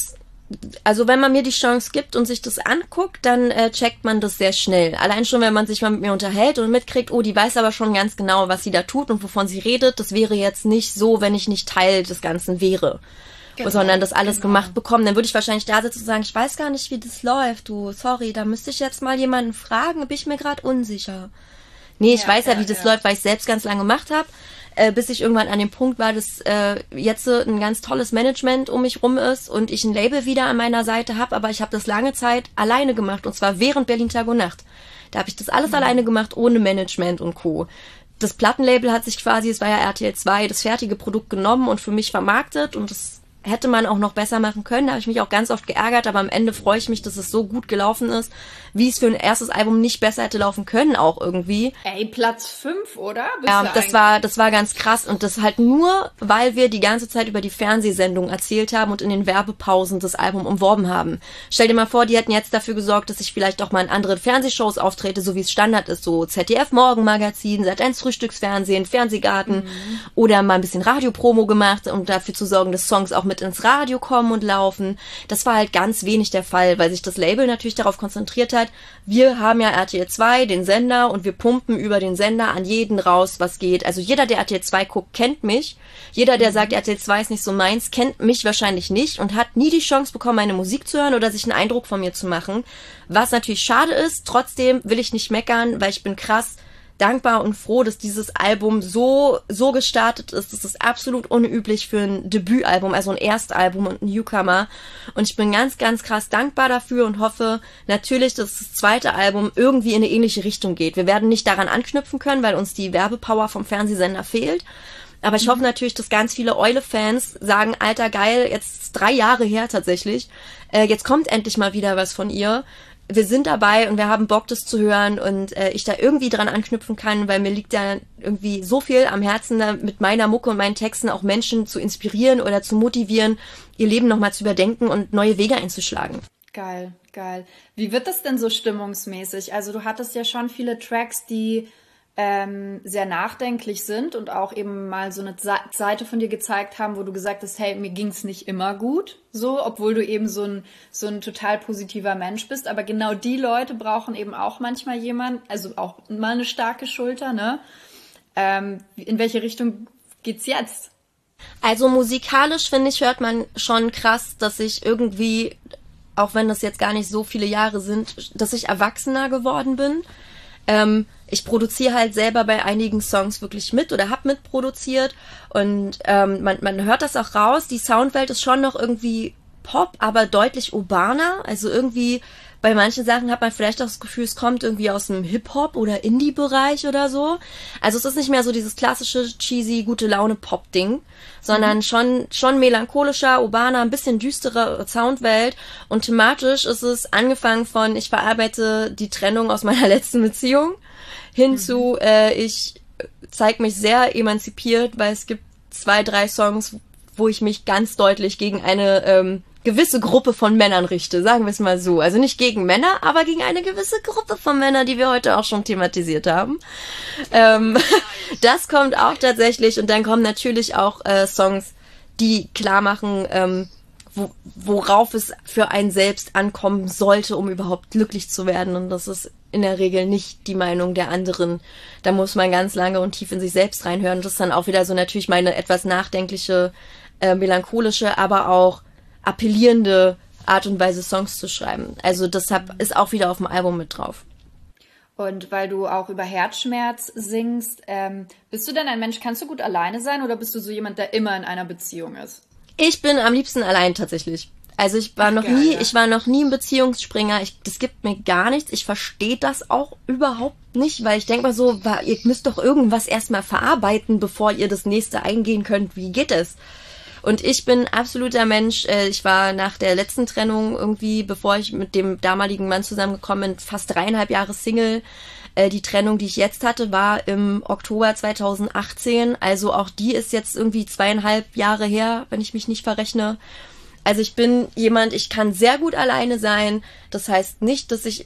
also wenn man mir die Chance gibt und sich das anguckt, dann checkt man das sehr schnell. Allein schon, wenn man sich mal mit mir unterhält und mitkriegt, oh, die weiß aber schon ganz genau, was sie da tut und wovon sie redet. Das wäre jetzt nicht so, wenn ich nicht Teil des Ganzen wäre. Genau, sondern das alles gemacht bekommen. Dann würde ich wahrscheinlich da sitzen und sagen, ich weiß gar nicht, wie das läuft. Du, sorry, da müsste ich jetzt mal jemanden fragen, bin ich mir gerade unsicher. Nee, ich weiß ja, wie das läuft, weil ich selbst ganz lange gemacht habe. Bis ich irgendwann an dem Punkt war, dass jetzt ein ganz tolles Management um mich rum ist und ich ein Label wieder an meiner Seite habe, aber ich habe das lange Zeit alleine gemacht und zwar während Berlin Tag und Nacht. Da habe ich das alles alleine gemacht, ohne Management und Co. Das Plattenlabel hat sich quasi, es war ja RTL 2, das fertige Produkt genommen und für mich vermarktet und das hätte man auch noch besser machen können. Da habe ich mich auch ganz oft geärgert, aber am Ende freue ich mich, dass es so gut gelaufen ist, wie es für ein erstes Album nicht besser hätte laufen können auch irgendwie. Ey, Platz 5, oder? Das war ganz krass und das halt nur, weil wir die ganze Zeit über die Fernsehsendung erzählt haben und in den Werbepausen das Album umworben haben. Stell dir mal vor, die hätten jetzt dafür gesorgt, dass ich vielleicht auch mal in anderen Fernsehshows auftrete, so wie es Standard ist, so ZDF Morgenmagazin, Sat.1 Frühstücksfernsehen, Fernsehgarten oder mal ein bisschen Radiopromo gemacht, um dafür zu sorgen, dass Songs auch mit ins Radio kommen und laufen. Das war halt ganz wenig der Fall, weil sich das Label natürlich darauf konzentriert hat, wir haben ja RTL 2, den Sender, und wir pumpen über den Sender an jeden raus, was geht. Also jeder, der RTL 2 guckt, kennt mich. Jeder, der sagt, RTL 2 ist nicht so meins, kennt mich wahrscheinlich nicht und hat nie die Chance bekommen, meine Musik zu hören oder sich einen Eindruck von mir zu machen. Was natürlich schade ist, trotzdem will ich nicht meckern, weil ich bin krass dankbar und froh, dass dieses Album so gestartet ist. Das ist absolut unüblich für ein Debütalbum, also ein Erstalbum und ein Newcomer. Und ich bin ganz, ganz krass dankbar dafür und hoffe natürlich, dass das zweite Album irgendwie in eine ähnliche Richtung geht. Wir werden nicht daran anknüpfen können, weil uns die Werbepower vom Fernsehsender fehlt. Aber ich hoffe natürlich, dass ganz viele Eule-Fans sagen, Alter, geil, jetzt 3 Jahre her tatsächlich, jetzt kommt endlich mal wieder was von ihr. Wir sind dabei und wir haben Bock, das zu hören und ich da irgendwie dran anknüpfen kann, weil mir liegt ja irgendwie so viel am Herzen, da mit meiner Mucke und meinen Texten auch Menschen zu inspirieren oder zu motivieren, ihr Leben nochmal zu überdenken und neue Wege einzuschlagen. Geil, geil. Wie wird das denn so stimmungsmäßig? Also du hattest ja schon viele Tracks, die sehr nachdenklich sind und auch eben mal so eine Seite von dir gezeigt haben, wo du gesagt hast, hey, mir ging's nicht immer gut, so, obwohl du eben so ein total positiver Mensch bist. Aber genau die Leute brauchen eben auch manchmal jemanden, also auch mal eine starke Schulter, ne? In welche Richtung geht's jetzt? Also musikalisch, finde ich, hört man schon krass, dass ich irgendwie, auch wenn das jetzt gar nicht so viele Jahre sind, dass ich erwachsener geworden bin. Ich produziere halt selber bei einigen Songs wirklich mit oder habe mitproduziert und man hört das auch raus. Die Soundwelt ist schon noch irgendwie Pop, aber deutlich urbaner. Also irgendwie bei manchen Sachen hat man vielleicht auch das Gefühl, es kommt irgendwie aus dem Hip-Hop oder Indie-Bereich oder so. Also es ist nicht mehr so dieses klassische, cheesy, gute Laune-Pop-Ding, sondern schon melancholischer, urbaner, ein bisschen düstere Soundwelt. Und thematisch ist es angefangen von, ich verarbeite die Trennung aus meiner letzten Beziehung, hin zu, ich zeige mich sehr emanzipiert, weil es gibt 2, 3 Songs, wo ich mich ganz deutlich gegen eine gewisse Gruppe von Männern richte, sagen wir es mal so. Also nicht gegen Männer, aber gegen eine gewisse Gruppe von Männern, die wir heute auch schon thematisiert haben. Das kommt auch tatsächlich und dann kommen natürlich auch Songs, die klar machen, worauf es für einen selbst ankommen sollte, um überhaupt glücklich zu werden. Und das ist in der Regel nicht die Meinung der anderen. Da muss man ganz lange und tief in sich selbst reinhören. Das ist dann auch wieder so natürlich meine etwas nachdenkliche, melancholische, aber auch appellierende Art und Weise, Songs zu schreiben. Also deshalb ist auch wieder auf dem Album mit drauf. Und weil du auch über Herzschmerz singst, bist du denn ein Mensch, kannst du gut alleine sein oder bist du so jemand, der immer in einer Beziehung ist? Ich bin am liebsten allein tatsächlich. Also ich war noch nie ein Beziehungsspringer. Das gibt mir gar nichts. Ich verstehe das auch überhaupt nicht, weil ich denke mal so, ihr müsst doch irgendwas erstmal verarbeiten, bevor ihr das nächste eingehen könnt. Wie geht es? Und ich bin absoluter Mensch. Ich war nach der letzten Trennung irgendwie, bevor ich mit dem damaligen Mann zusammengekommen bin, fast 3,5 Jahre Single. Die Trennung, die ich jetzt hatte, war im Oktober 2018. Also auch die ist jetzt irgendwie 2,5 Jahre her, wenn ich mich nicht verrechne. Also ich bin jemand, ich kann sehr gut alleine sein. Das heißt nicht, dass ich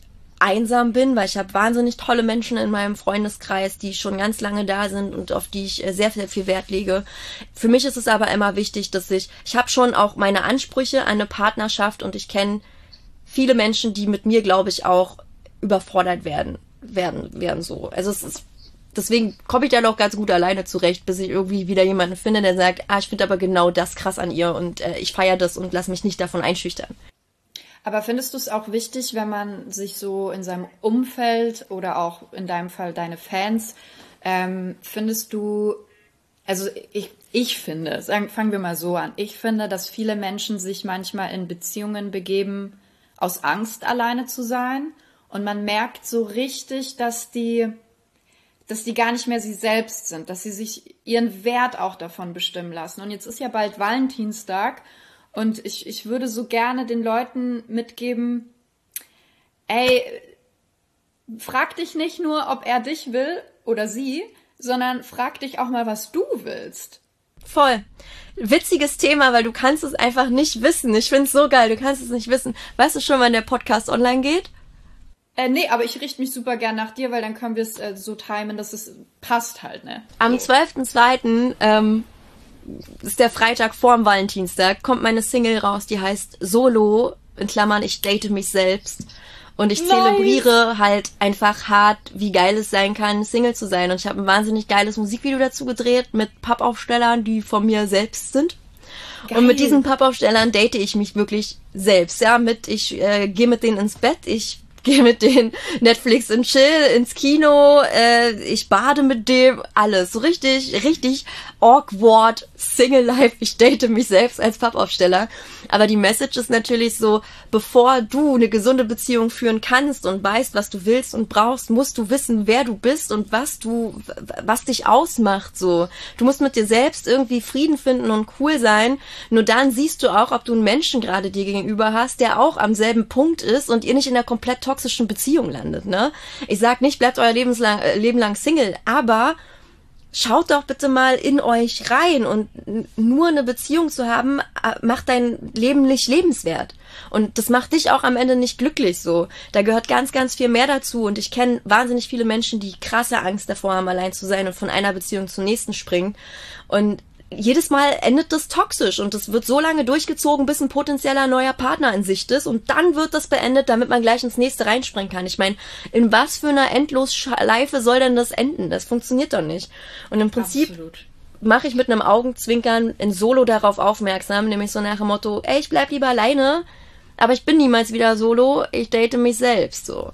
einsam bin, weil ich habe wahnsinnig tolle Menschen in meinem Freundeskreis, die schon ganz lange da sind und auf die ich sehr, sehr viel Wert lege. Für mich ist es aber immer wichtig, dass ich habe schon auch meine Ansprüche an eine Partnerschaft und ich kenne viele Menschen, die mit mir, glaube ich, auch überfordert werden so. Also deswegen komme ich da noch ganz gut alleine zurecht, bis ich irgendwie wieder jemanden finde, der sagt, ich finde aber genau das krass an ihr und ich feiere das und lass mich nicht davon einschüchtern. Aber findest du es auch wichtig, wenn man sich so in seinem Umfeld oder auch in deinem Fall deine Fans, findest du, also ich finde, fangen wir mal so an, ich finde, dass viele Menschen sich manchmal in Beziehungen begeben, aus Angst alleine zu sein und man merkt so richtig, dass die gar nicht mehr sie selbst sind, dass sie sich ihren Wert auch davon bestimmen lassen. Und jetzt ist ja bald Valentinstag und ich würde so gerne den Leuten mitgeben, frag dich nicht nur, ob er dich will oder sie, sondern frag dich auch mal, was du willst. Voll. Witziges Thema, weil du kannst es einfach nicht wissen. Ich find's so geil, du kannst es nicht wissen. Weißt du schon, wann der Podcast online geht? Nee, aber ich richte mich super gern nach dir, weil dann können wir es so timen, dass es passt halt, ne? Am 12.02. Ist der Freitag vorm Valentinstag, kommt meine Single raus, die heißt Solo, in Klammern, ich date mich selbst. Und ich zelebriere halt einfach hart, wie geil es sein kann, Single zu sein. Und ich habe ein wahnsinnig geiles Musikvideo dazu gedreht mit Pappaufstellern, die von mir selbst sind. Geil. Und mit diesen Pappaufstellern date ich mich wirklich selbst. Ja, ich gehe mit denen ins Bett, ich gehe mit denen Netflix und Chill ins Kino, ich bade mit dem, alles. So richtig awkward, Single Life, ich date mich selbst als Pappaufsteller. Aber die Message ist natürlich so, bevor du eine gesunde Beziehung führen kannst und weißt, was du willst und brauchst, musst du wissen, wer du bist und was dich ausmacht, so. Du musst mit dir selbst irgendwie Frieden finden und cool sein. Nur dann siehst du auch, ob du einen Menschen gerade dir gegenüber hast, der auch am selben Punkt ist und ihr nicht in einer komplett toxischen Beziehung landet, ne? Ich sag nicht, bleibt euer Leben lang Single, aber schaut doch bitte mal in euch rein und nur eine Beziehung zu haben, macht dein Leben nicht lebenswert. Und das macht dich auch am Ende nicht glücklich so. Da gehört ganz, ganz viel mehr dazu und ich kenne wahnsinnig viele Menschen, die krasse Angst davor haben, allein zu sein und von einer Beziehung zur nächsten springen. Und jedes Mal endet das toxisch und das wird so lange durchgezogen, bis ein potenzieller neuer Partner in Sicht ist und dann wird das beendet, damit man gleich ins nächste reinspringen kann. Ich meine, in was für einer Endlosschleife soll denn das enden? Das funktioniert doch nicht. Und im Prinzip mache ich mit einem Augenzwinkern in Solo darauf aufmerksam, nämlich so nach dem Motto, ich bleib lieber alleine, aber ich bin niemals wieder solo, ich date mich selbst, so.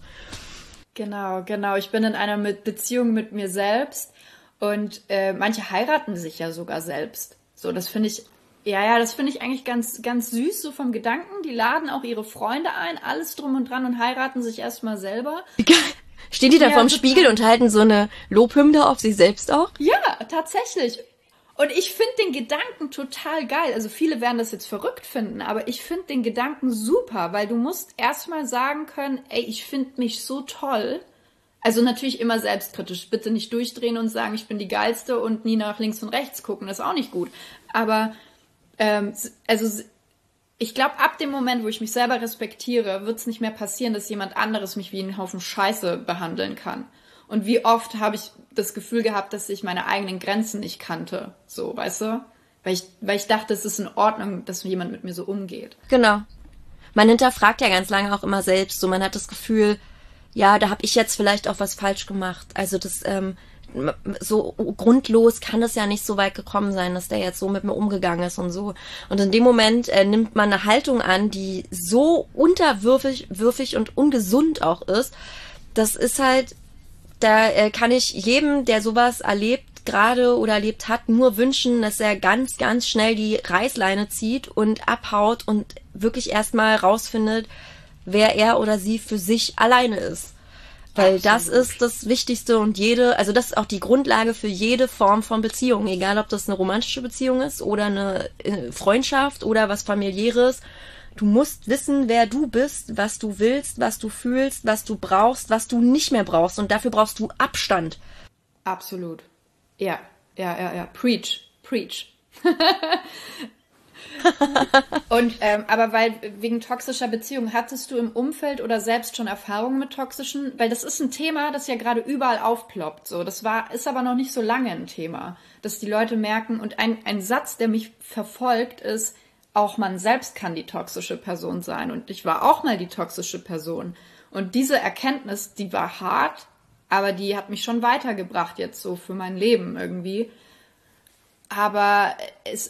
Genau. Ich bin in einer Beziehung mit mir selbst. Und manche heiraten sich ja sogar selbst. So, das finde ich, das finde ich eigentlich ganz, ganz süß, so vom Gedanken. Die laden auch ihre Freunde ein, alles drum und dran und heiraten sich erstmal selber. Stehen die da vorm Spiegel und halten so eine Lobhymne auf sich selbst auch? Ja, tatsächlich. Und ich finde den Gedanken total geil. Also viele werden das jetzt verrückt finden, aber ich finde den Gedanken super, weil du musst erstmal sagen können, ich finde mich so toll. Also natürlich immer selbstkritisch. Bitte nicht durchdrehen und sagen, ich bin die Geilste und nie nach links und rechts gucken. Das ist auch nicht gut. Aber ich glaube, ab dem Moment, wo ich mich selber respektiere, wird es nicht mehr passieren, dass jemand anderes mich wie einen Haufen Scheiße behandeln kann. Und wie oft habe ich das Gefühl gehabt, dass ich meine eigenen Grenzen nicht kannte. So, weißt du? Weil ich dachte, es ist in Ordnung, dass jemand mit mir so umgeht. Genau. Man hinterfragt ja ganz lange auch immer selbst. So, man hat das Gefühl, ja, da habe ich jetzt vielleicht auch was falsch gemacht. Also das so grundlos kann es ja nicht so weit gekommen sein, dass der jetzt so mit mir umgegangen ist und so. Und in dem Moment nimmt man eine Haltung an, die so unterwürfig und ungesund auch ist. Das ist halt, da kann ich jedem, der sowas erlebt gerade oder erlebt hat, nur wünschen, dass er ganz, ganz schnell die Reißleine zieht und abhaut und wirklich erstmal rausfindet, wer er oder sie für sich alleine ist. Weil Absolut. Das ist das Wichtigste und das ist auch die Grundlage für jede Form von Beziehung, egal ob das eine romantische Beziehung ist oder eine Freundschaft oder was Familiäres. Du musst wissen, wer du bist, was du willst, was du fühlst, was du brauchst, was du nicht mehr brauchst und dafür brauchst du Abstand. Absolut. Ja. Preach. Und aber weil wegen toxischer Beziehungen, hattest du im Umfeld oder selbst schon Erfahrungen mit toxischen? Weil das ist ein Thema, das ja gerade überall aufploppt. So, ist aber noch nicht so lange ein Thema, dass die Leute merken. Und ein Satz, der mich verfolgt, ist: Auch man selbst kann die toxische Person sein. Und ich war auch mal die toxische Person. Und diese Erkenntnis, die war hart, aber die hat mich schon weitergebracht jetzt so für mein Leben irgendwie. Aber das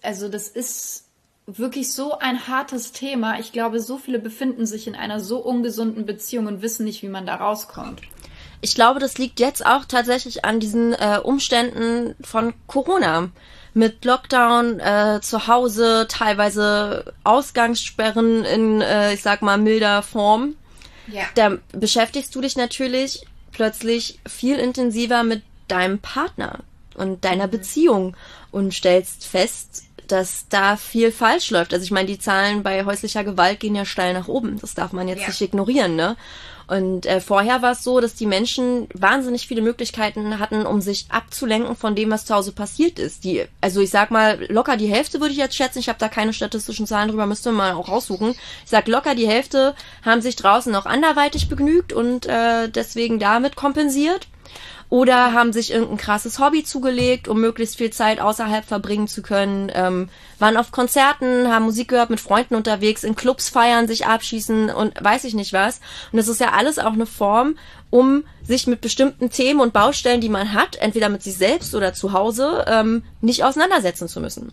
ist wirklich so ein hartes Thema. Ich glaube, so viele befinden sich in einer so ungesunden Beziehung und wissen nicht, wie man da rauskommt. Ich glaube, das liegt jetzt auch tatsächlich an diesen Umständen von Corona. Mit Lockdown, zu Hause, teilweise Ausgangssperren in, ich sag mal, milder Form. Ja. Da beschäftigst du dich natürlich plötzlich viel intensiver mit deinem Partner und deiner Beziehung und stellst fest, dass da viel falsch läuft. Also ich meine, die Zahlen bei häuslicher Gewalt gehen ja steil nach oben. Das darf man jetzt nicht ignorieren, ne? Und vorher war es so, dass die Menschen wahnsinnig viele Möglichkeiten hatten, um sich abzulenken von dem, was zu Hause passiert ist. Also ich sag mal, locker die Hälfte würde ich jetzt schätzen. Ich habe da keine statistischen Zahlen drüber, müsste man mal auch raussuchen. Ich sag locker die Hälfte haben sich draußen noch anderweitig begnügt und deswegen damit kompensiert. Oder haben sich irgendein krasses Hobby zugelegt, um möglichst viel Zeit außerhalb verbringen zu können. Waren auf Konzerten, haben Musik gehört, mit Freunden unterwegs, in Clubs feiern, sich abschießen und weiß ich nicht was. Und das ist ja alles auch eine Form, um sich mit bestimmten Themen und Baustellen, die man hat, entweder mit sich selbst oder zu Hause, nicht auseinandersetzen zu müssen.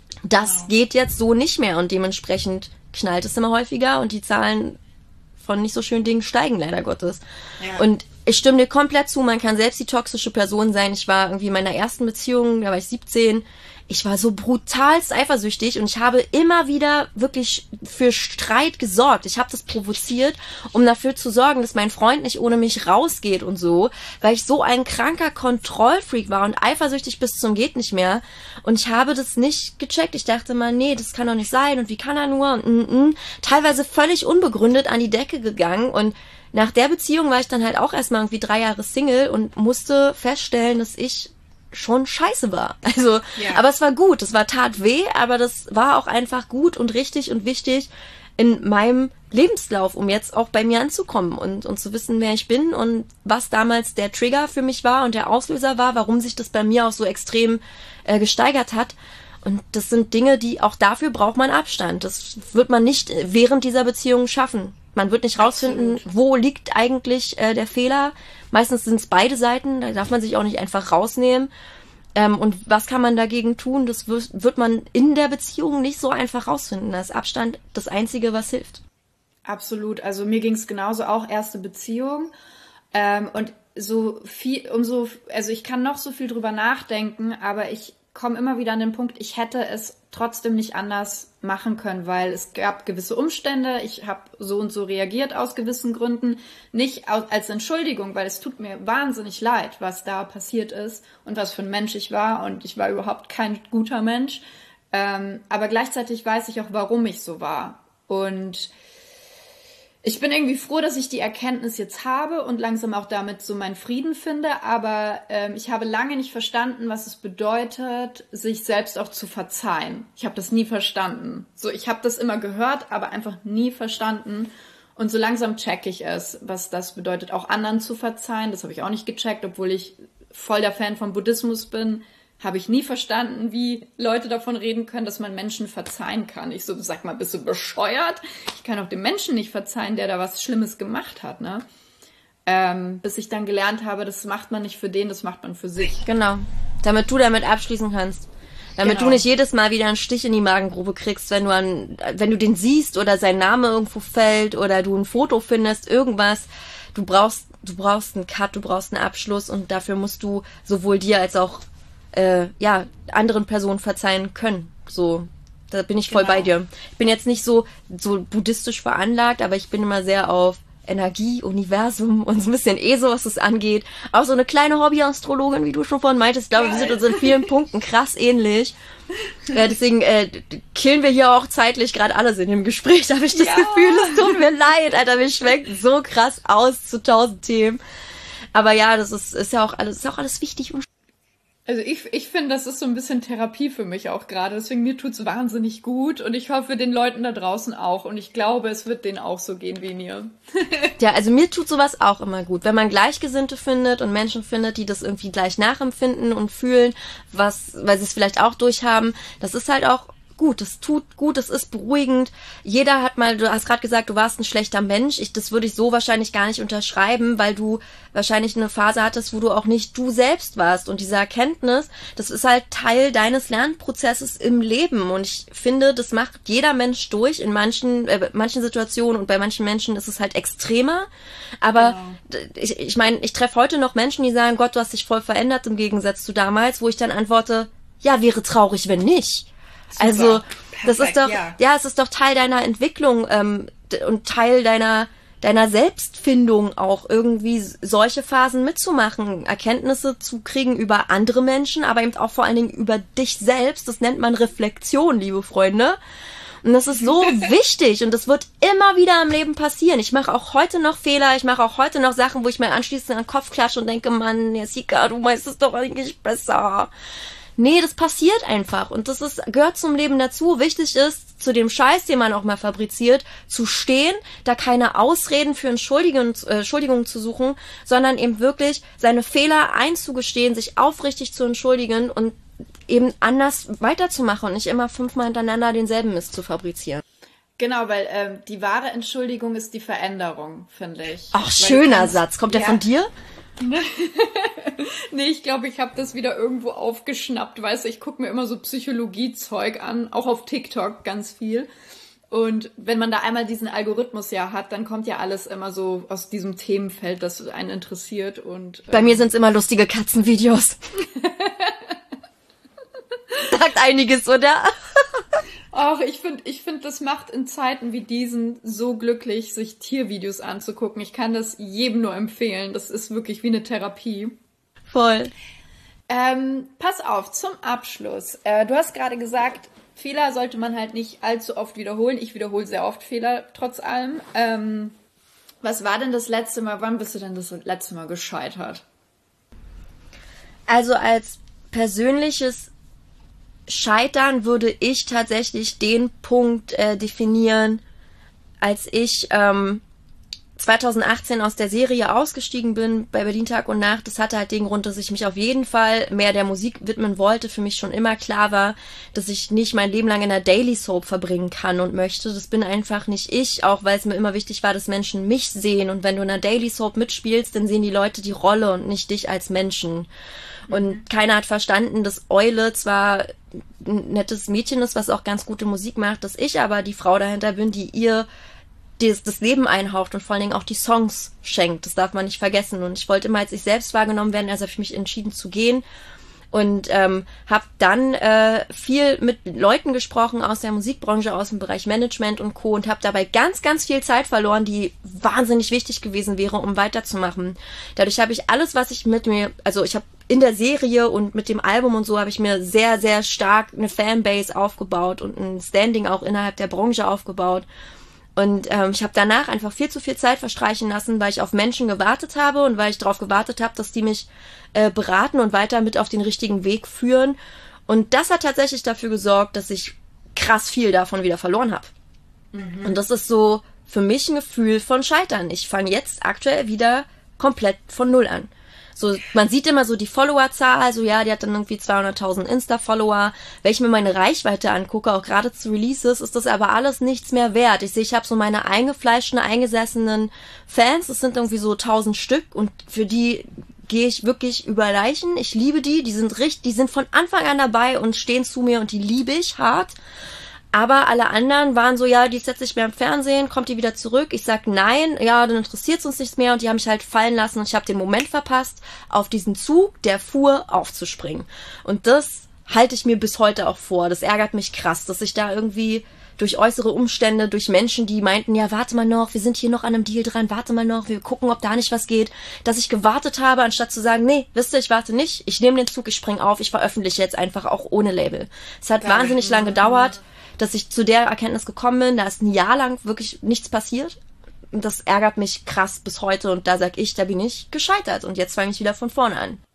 Das geht jetzt so nicht mehr und dementsprechend knallt es immer häufiger und die Zahlen von nicht so schönen Dingen steigen leider Gottes. Ja. Und ich stimme dir komplett zu, man kann selbst die toxische Person sein. Ich war irgendwie in meiner ersten Beziehung, da war ich 17. Ich war so brutalst eifersüchtig und ich habe immer wieder wirklich für Streit gesorgt. Ich habe das provoziert, um dafür zu sorgen, dass mein Freund nicht ohne mich rausgeht und so, weil ich so ein kranker Kontrollfreak war und eifersüchtig bis zum geht nicht mehr. Und ich habe das nicht gecheckt. Ich dachte mal, nee, das kann doch nicht sein und wie kann er nur? Und teilweise völlig unbegründet an die Decke gegangen und nach der Beziehung war ich dann halt auch erstmal irgendwie 3 Jahre Single und musste feststellen, dass ich schon scheiße war. Also, aber es war gut, es war tat weh, aber das war auch einfach gut und richtig und wichtig in meinem Lebenslauf, um jetzt auch bei mir anzukommen und zu wissen, wer ich bin und was damals der Trigger für mich war und der Auslöser war, warum sich das bei mir auch so extrem gesteigert hat. Und das sind Dinge, die auch dafür braucht man Abstand. Das wird man nicht während dieser Beziehung schaffen. Man wird nicht rausfinden, wo liegt eigentlich der Fehler. Meistens sind es beide Seiten, da darf man sich auch nicht einfach rausnehmen. Und was kann man dagegen tun? Das wird man in der Beziehung nicht so einfach rausfinden. Da ist Abstand das Einzige, was hilft. Absolut. Also mir ging es genauso, auch erste Beziehung. Und also ich kann noch so viel drüber nachdenken, aber ich komme immer wieder an den Punkt, ich hätte es trotzdem nicht anders machen können, weil es gab gewisse Umstände, ich habe so und so reagiert aus gewissen Gründen, nicht als Entschuldigung, weil es tut mir wahnsinnig leid, was da passiert ist und was für ein Mensch ich war und ich war überhaupt kein guter Mensch, aber gleichzeitig weiß ich auch, warum ich so war und ich bin irgendwie froh, dass ich die Erkenntnis jetzt habe und langsam auch damit so meinen Frieden finde, aber ich habe lange nicht verstanden, was es bedeutet, sich selbst auch zu verzeihen. Ich habe das nie verstanden. So, ich habe das immer gehört, aber einfach nie verstanden. Und so langsam checke ich es, was das bedeutet, auch anderen zu verzeihen. Das habe ich auch nicht gecheckt, obwohl ich voll der Fan von Buddhismus bin. Habe ich nie verstanden, wie Leute davon reden können, dass man Menschen verzeihen kann. Ich so, sag mal, bist du bescheuert? Ich kann auch dem Menschen nicht verzeihen, der da was Schlimmes gemacht hat, ne? Bis ich dann gelernt habe, das macht man nicht für den, das macht man für sich. Genau, damit du damit abschließen kannst. Damit du nicht jedes Mal wieder einen Stich in die Magengrube kriegst, wenn du den siehst oder sein Name irgendwo fällt oder du ein Foto findest, irgendwas. Du brauchst einen Cut, du brauchst einen Abschluss und dafür musst du sowohl dir als auch anderen Personen verzeihen können. So, da bin ich voll bei dir. Ich bin jetzt nicht so buddhistisch veranlagt, aber ich bin immer sehr auf Energie, Universum und so ein bisschen so, was es angeht. Auch so eine kleine Hobby-Astrologin, wie du schon vorhin meintest. Ich glaube, wir sind uns in vielen Punkten krass ähnlich. Deswegen killen wir hier auch zeitlich gerade alles in dem Gespräch. Da habe ich das Gefühl, es tut mir leid, Alter, wir schwenken so krass aus zu 1000 Themen. Aber ja, das ist ja auch alles wichtig und Also ich finde, das ist so ein bisschen Therapie für mich auch gerade. Deswegen mir tut's wahnsinnig gut und ich hoffe den Leuten da draußen auch. Und ich glaube, es wird denen auch so gehen wie mir. Ja, also mir tut sowas auch immer gut. Wenn man Gleichgesinnte findet und Menschen findet, die das irgendwie gleich nachempfinden und fühlen, weil sie es vielleicht auch durchhaben, das ist halt auch gut, es tut gut, es ist beruhigend. Jeder hat mal, du hast gerade gesagt, du warst ein schlechter Mensch. Das würde ich so wahrscheinlich gar nicht unterschreiben, weil du wahrscheinlich eine Phase hattest, wo du auch nicht du selbst warst. Und diese Erkenntnis, das ist halt Teil deines Lernprozesses im Leben. Und ich finde, das macht jeder Mensch durch in manchen Situationen und bei manchen Menschen ist es halt extremer. Aber ich meine, ich treffe heute noch Menschen, die sagen, Gott, du hast dich voll verändert im Gegensatz zu damals, wo ich dann antworte, ja, wäre traurig, wenn nicht. Super, also das perfekt, ist doch, ja, es ist doch Teil deiner Entwicklung und Teil deiner Selbstfindung auch irgendwie solche Phasen mitzumachen, Erkenntnisse zu kriegen über andere Menschen, aber eben auch vor allen Dingen über dich selbst. Das nennt man Reflexion, liebe Freunde. Und das ist so wichtig und das wird immer wieder im Leben passieren. Ich mache auch heute noch Fehler, ich mache auch heute noch Sachen, wo ich mir anschließend an den Kopf klatsche und denke, Mann, Jessica, du meinst es doch eigentlich besser. Nee, das passiert einfach und gehört zum Leben dazu. Wichtig ist, zu dem Scheiß, den man auch mal fabriziert, zu stehen, da keine Ausreden für Entschuldigungen zu suchen, sondern eben wirklich seine Fehler einzugestehen, sich aufrichtig zu entschuldigen und eben anders weiterzumachen und nicht immer 5-mal hintereinander denselben Mist zu fabrizieren. Genau, weil die wahre Entschuldigung ist die Veränderung, finde ich. Ach, schöner Satz. Kommt der von dir? Nee, ich glaube, ich habe das wieder irgendwo aufgeschnappt. Weißt du, ich gucke mir immer so Psychologie-Zeug an, auch auf TikTok ganz viel. Und wenn man da einmal diesen Algorithmus ja hat, dann kommt ja alles immer so aus diesem Themenfeld, das einen interessiert. Und bei mir sind's immer lustige Katzenvideos. Sagt einiges, oder? Ach, ich finde, das macht in Zeiten wie diesen so glücklich, sich Tiervideos anzugucken. Ich kann das jedem nur empfehlen. Das ist wirklich wie eine Therapie. Voll. Pass auf, zum Abschluss. Du hast gerade gesagt, Fehler sollte man halt nicht allzu oft wiederholen. Ich wiederhole sehr oft Fehler, trotz allem. Was war denn das letzte Mal, wann bist du denn das letzte Mal gescheitert? Also als persönliches Scheitern würde ich tatsächlich den Punkt definieren, als ich 2018 aus der Serie ausgestiegen bin bei Berlin Tag und Nacht. Das hatte halt den Grund, dass ich mich auf jeden Fall mehr der Musik widmen wollte. Für mich schon immer klar war, dass ich nicht mein Leben lang in einer Daily Soap verbringen kann und möchte. Das bin einfach nicht ich, auch weil es mir immer wichtig war, dass Menschen mich sehen. Und wenn du in einer Daily Soap mitspielst, dann sehen die Leute die Rolle und nicht dich als Menschen. Und keiner hat verstanden, dass Eule zwar ein nettes Mädchen ist, was auch ganz gute Musik macht, dass ich aber die Frau dahinter bin, die ihr das Leben einhaucht und vor allen Dingen auch die Songs schenkt. Das darf man nicht vergessen. Und ich wollte immer als ich selbst wahrgenommen werden, also habe ich mich entschieden zu gehen. Und habe dann viel mit Leuten gesprochen aus der Musikbranche, aus dem Bereich Management und Co. und habe dabei ganz, ganz viel Zeit verloren, die wahnsinnig wichtig gewesen wäre, um weiterzumachen. Dadurch habe ich alles, was ich ich habe in der Serie und mit dem Album und so habe ich mir sehr, sehr stark eine Fanbase aufgebaut und ein Standing auch innerhalb der Branche aufgebaut. Und ich habe danach einfach viel zu viel Zeit verstreichen lassen, weil ich auf Menschen gewartet habe und weil ich darauf gewartet habe, dass die mich beraten und weiter mit auf den richtigen Weg führen. Und das hat tatsächlich dafür gesorgt, dass ich krass viel davon wieder verloren habe. Mhm. Und das ist so für mich ein Gefühl von Scheitern. Ich fange jetzt aktuell wieder komplett von Null an. So, man sieht immer so die Followerzahl, so ja, die hat dann irgendwie 200.000 Insta-Follower. Wenn ich mir meine Reichweite angucke, auch gerade zu Releases, ist das aber alles nichts mehr wert. Ich sehe, ich habe so meine eingefleischten, eingesessenen Fans, das sind irgendwie so 1000 Stück und für die gehe ich wirklich über Leichen. Ich liebe die sind von Anfang an dabei und stehen zu mir und die liebe ich hart. Aber alle anderen waren so, ja, die ist jetzt nicht mehr im Fernsehen, kommt die wieder zurück? Ich sag nein, ja, dann interessiert es uns nichts mehr und die haben mich halt fallen lassen und ich habe den Moment verpasst, auf diesen Zug, der fuhr, aufzuspringen. Und das halte ich mir bis heute auch vor. Das ärgert mich krass, dass ich da irgendwie durch äußere Umstände, durch Menschen, die meinten, ja, warte mal noch, wir sind hier noch an einem Deal dran, warte mal noch, wir gucken, ob da nicht was geht, dass ich gewartet habe, anstatt zu sagen, nee, wisst ihr, ich warte nicht, ich nehme den Zug, ich spring auf, ich veröffentliche jetzt einfach auch ohne Label. Es hat wahnsinnig lang gedauert, dass ich zu der Erkenntnis gekommen bin, da ist ein Jahr lang wirklich nichts passiert. Und das ärgert mich krass bis heute und da sag ich, da bin ich gescheitert und jetzt fange ich wieder von vorne an.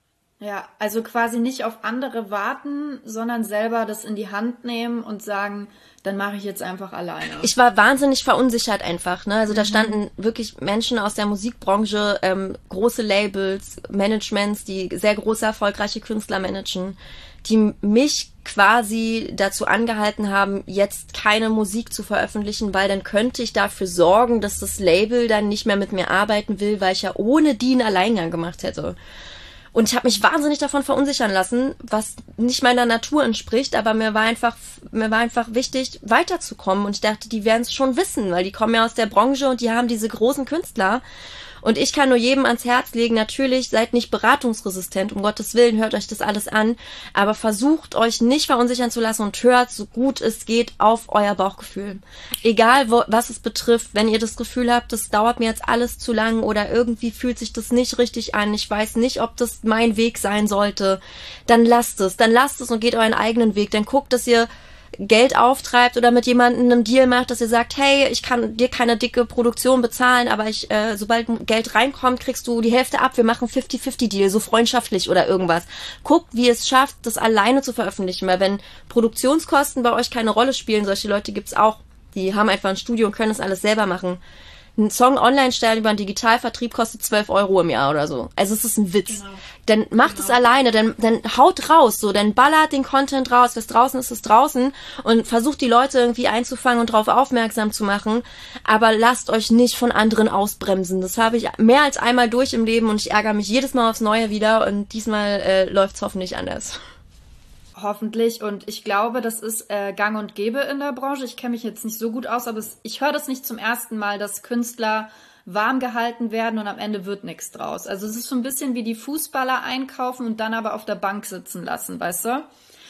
Ja, also quasi nicht auf andere warten, sondern selber das in die Hand nehmen und sagen, dann mache ich jetzt einfach alleine. Ich war wahnsinnig verunsichert einfach, ne? Also da standen wirklich Menschen aus der Musikbranche, große Labels, Managements, die sehr große, erfolgreiche Künstler managen, die mich quasi dazu angehalten haben, jetzt keine Musik zu veröffentlichen, weil dann könnte ich dafür sorgen, dass das Label dann nicht mehr mit mir arbeiten will, weil ich ja ohne die einen Alleingang gemacht hätte. Und ich habe mich wahnsinnig davon verunsichern lassen, was nicht meiner Natur entspricht, aber mir war einfach wichtig, weiterzukommen. Und ich dachte, die werden es schon wissen, weil die kommen ja aus der Branche und die haben diese großen Künstler. Und ich kann nur jedem ans Herz legen, natürlich seid nicht beratungsresistent, um Gottes Willen, hört euch das alles an, aber versucht euch nicht verunsichern zu lassen und hört, so gut es geht, auf euer Bauchgefühl. Egal, was es betrifft, wenn ihr das Gefühl habt, das dauert mir jetzt alles zu lang oder irgendwie fühlt sich das nicht richtig an, ich weiß nicht, ob das mein Weg sein sollte, dann lasst es und geht euren eigenen Weg, dann guckt, dass ihr Geld auftreibt oder mit jemandem einen Deal macht, dass ihr sagt, hey, ich kann dir keine dicke Produktion bezahlen, aber sobald Geld reinkommt, kriegst du die Hälfte ab, wir machen 50-50-Deal, so freundschaftlich oder irgendwas. Guckt, wie ihr es schafft, das alleine zu veröffentlichen, weil wenn Produktionskosten bei euch keine Rolle spielen, solche Leute gibt's auch, die haben einfach ein Studio und können das alles selber machen. Ein Song online stellen über einen Digitalvertrieb kostet 12 Euro im Jahr oder so. Also es ist ein Witz. Genau. Dann macht es alleine, dann haut raus, so, dann ballert den Content raus, was draußen ist, ist draußen und versucht die Leute irgendwie einzufangen und darauf aufmerksam zu machen, aber lasst euch nicht von anderen ausbremsen. Das habe ich mehr als einmal durch im Leben und ich ärgere mich jedes Mal aufs Neue wieder und diesmal läuft's hoffentlich anders. Hoffentlich. Und ich glaube, das ist gang und gäbe in der Branche. Ich kenne mich jetzt nicht so gut aus, aber ich höre das nicht zum ersten Mal, dass Künstler warm gehalten werden und am Ende wird nichts draus. Also es ist so ein bisschen wie die Fußballer einkaufen und dann aber auf der Bank sitzen lassen, weißt du?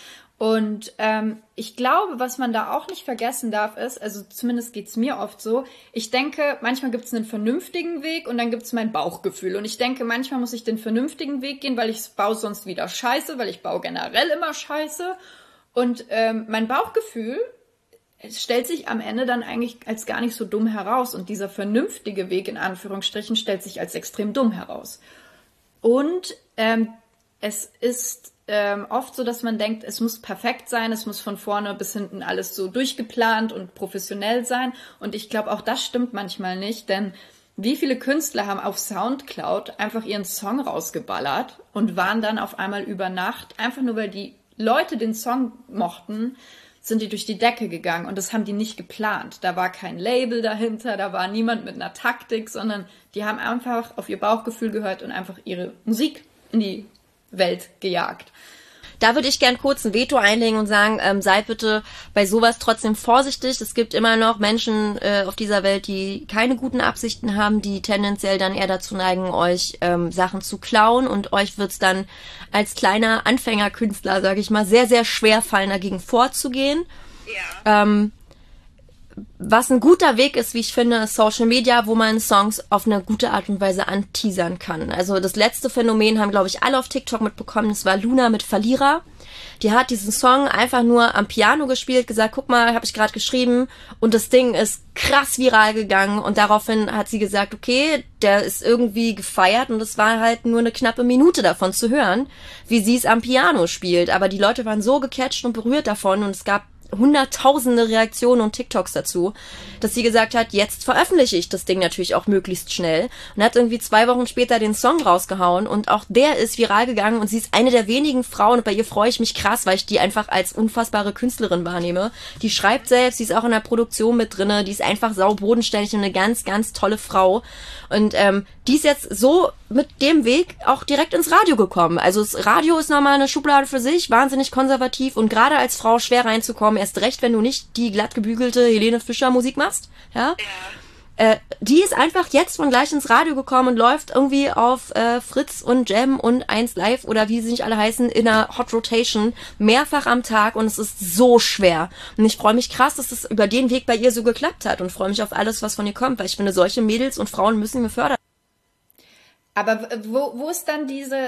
Und ich glaube, was man da auch nicht vergessen darf, ist, also zumindest geht's mir oft so, ich denke, manchmal gibt's einen vernünftigen Weg und dann gibt's mein Bauchgefühl. Und ich denke, manchmal muss ich den vernünftigen Weg gehen, weil ich baue sonst wieder Scheiße, weil ich baue generell immer Scheiße. Und mein Bauchgefühl stellt sich am Ende dann eigentlich als gar nicht so dumm heraus. Und dieser vernünftige Weg, in Anführungsstrichen, stellt sich als extrem dumm heraus. Und es ist oft so, dass man denkt, es muss perfekt sein, es muss von vorne bis hinten alles so durchgeplant und professionell sein. Und ich glaube, auch das stimmt manchmal nicht, denn wie viele Künstler haben auf Soundcloud einfach ihren Song rausgeballert und waren dann auf einmal über Nacht, einfach nur weil die Leute den Song mochten, sind die durch die Decke gegangen und das haben die nicht geplant. Da war kein Label dahinter, da war niemand mit einer Taktik, sondern die haben einfach auf ihr Bauchgefühl gehört und einfach ihre Musik in die Welt gejagt. Da würde ich gern kurz ein Veto einlegen und sagen, seid bitte bei sowas trotzdem vorsichtig. Es gibt immer noch Menschen auf dieser Welt, die keine guten Absichten haben, die tendenziell dann eher dazu neigen, euch Sachen zu klauen und euch wird's dann als kleiner Anfängerkünstler, sage ich mal, sehr, sehr schwer fallen, dagegen vorzugehen. Ja. Was ein guter Weg ist, wie ich finde, ist Social Media, wo man Songs auf eine gute Art und Weise anteasern kann. Also das letzte Phänomen haben, glaube ich, alle auf TikTok mitbekommen. Das war Luna mit Verlierer. Die hat diesen Song einfach nur am Piano gespielt, gesagt, guck mal, habe ich gerade geschrieben. Und das Ding ist krass viral gegangen. Und daraufhin hat sie gesagt, okay, der ist irgendwie gefeiert. Und es war halt nur eine knappe Minute davon zu hören, wie sie es am Piano spielt. Aber die Leute waren so gecatcht und berührt davon. Und es gab hunderttausende Reaktionen und TikToks dazu, dass sie gesagt hat, jetzt veröffentliche ich das Ding natürlich auch möglichst schnell und hat irgendwie 2 Wochen später den Song rausgehauen und auch der ist viral gegangen und sie ist eine der wenigen Frauen und bei ihr freue ich mich krass, weil ich die einfach als unfassbare Künstlerin wahrnehme. Die schreibt selbst, die ist auch in der Produktion mit drinne, die ist einfach saubodenständig und eine ganz, ganz tolle Frau und die ist jetzt so mit dem Weg auch direkt ins Radio gekommen. Also das Radio ist nochmal eine Schublade für sich, wahnsinnig konservativ und gerade als Frau schwer reinzukommen, erst recht, wenn du nicht die glatt gebügelte Helene Fischer Musik machst, ja. Die ist einfach jetzt von gleich ins Radio gekommen und läuft irgendwie auf Fritz und Jam und 1 Live oder wie sie nicht alle heißen, in einer Hot Rotation mehrfach am Tag und es ist so schwer. Und ich freue mich krass, dass es über den Weg bei ihr so geklappt hat und freue mich auf alles, was von ihr kommt, weil ich finde, solche Mädels und Frauen müssen gefördert. Aber wo ist dann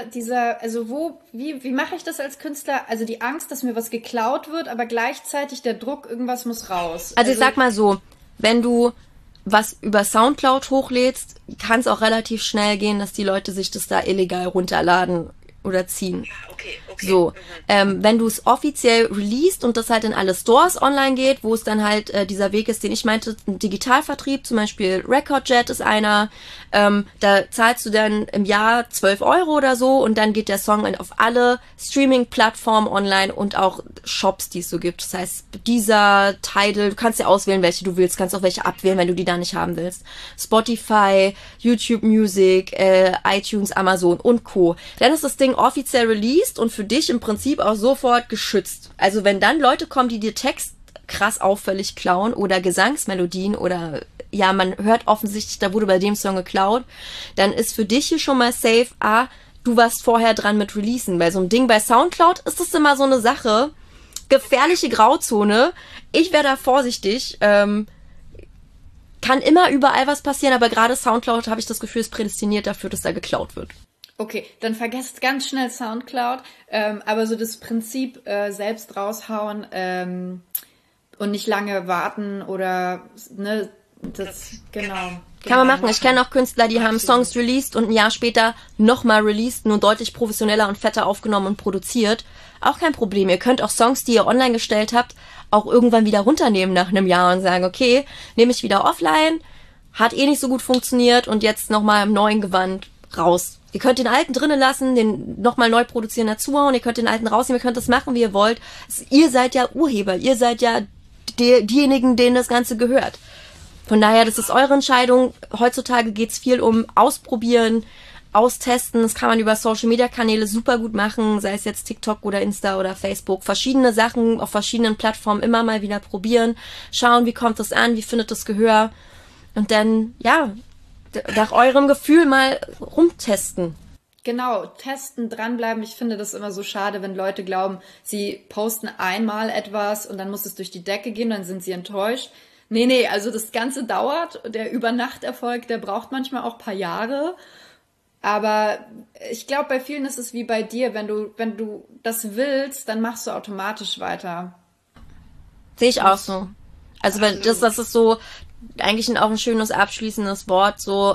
wie mache ich das als Künstler? Also die Angst, dass mir was geklaut wird, aber gleichzeitig der Druck, irgendwas muss raus. Also ich sag mal so, wenn du was über Soundcloud hochlädst, kann es auch relativ schnell gehen, dass die Leute sich das da illegal runterladen oder ziehen. Okay. So, wenn du es offiziell released und das halt in alle Stores online geht, wo es dann halt dieser Weg ist, den ich meinte, ein Digitalvertrieb, zum Beispiel Recordjet ist einer, da zahlst du dann im Jahr 12 € oder so und dann geht der Song auf alle Streaming-Plattformen online und auch Shops, die es so gibt. Das heißt, dieser Tidal, du kannst ja auswählen, welche du willst, kannst auch welche abwählen, wenn du die da nicht haben willst. Spotify, YouTube Music, iTunes, Amazon und Co. Dann ist das Ding offiziell released und für dich im Prinzip auch sofort geschützt. Also wenn dann Leute kommen, die dir Text krass auffällig klauen oder Gesangsmelodien oder ja, man hört offensichtlich, da wurde bei dem Song geklaut, dann ist für dich hier schon mal safe, du warst vorher dran mit Releasen. Bei so einem Ding bei Soundcloud ist das immer so eine Sache, gefährliche Grauzone. Ich wäre da vorsichtig. Kann immer überall was passieren, aber gerade Soundcloud, habe ich das Gefühl, ist prädestiniert dafür, dass da geklaut wird. Okay, dann vergesst ganz schnell Soundcloud, aber so das Prinzip selbst raushauen und nicht lange warten oder ne, das genau. Kann man machen. Ich kenne auch Künstler, die haben Songs released und ein Jahr später nochmal released, nur deutlich professioneller und fetter aufgenommen und produziert. Auch kein Problem. Ihr könnt auch Songs, die ihr online gestellt habt, auch irgendwann wieder runternehmen nach einem Jahr und sagen, okay, nehme ich wieder offline, hat eh nicht so gut funktioniert und jetzt nochmal im neuen Gewand raus. Ihr könnt den alten drinnen lassen, den nochmal neu produzieren, dazuhauen, ihr könnt den alten rausnehmen, ihr könnt das machen, wie ihr wollt. Ihr seid ja Urheber, ihr seid ja diejenigen, denen das Ganze gehört. Von daher, das ist eure Entscheidung. Heutzutage geht's viel um Ausprobieren, Austesten. Das kann man über Social-Media-Kanäle super gut machen, sei es jetzt TikTok oder Insta oder Facebook. Verschiedene Sachen auf verschiedenen Plattformen immer mal wieder probieren. Schauen, wie kommt das an, wie findet das Gehör. Und dann, ja, nach eurem Gefühl mal rumtesten. Genau, testen, dranbleiben. Ich finde das immer so schade, wenn Leute glauben, sie posten einmal etwas und dann muss es durch die Decke gehen, dann sind sie enttäuscht. Nee, also das Ganze dauert. Der Übernachterfolg, der braucht manchmal auch ein paar Jahre. Aber ich glaube, bei vielen ist es wie bei dir. Wenn du das willst, dann machst du automatisch weiter. Sehe ich auch so. Also weil das ist so eigentlich auch ein schönes abschließendes Wort. So,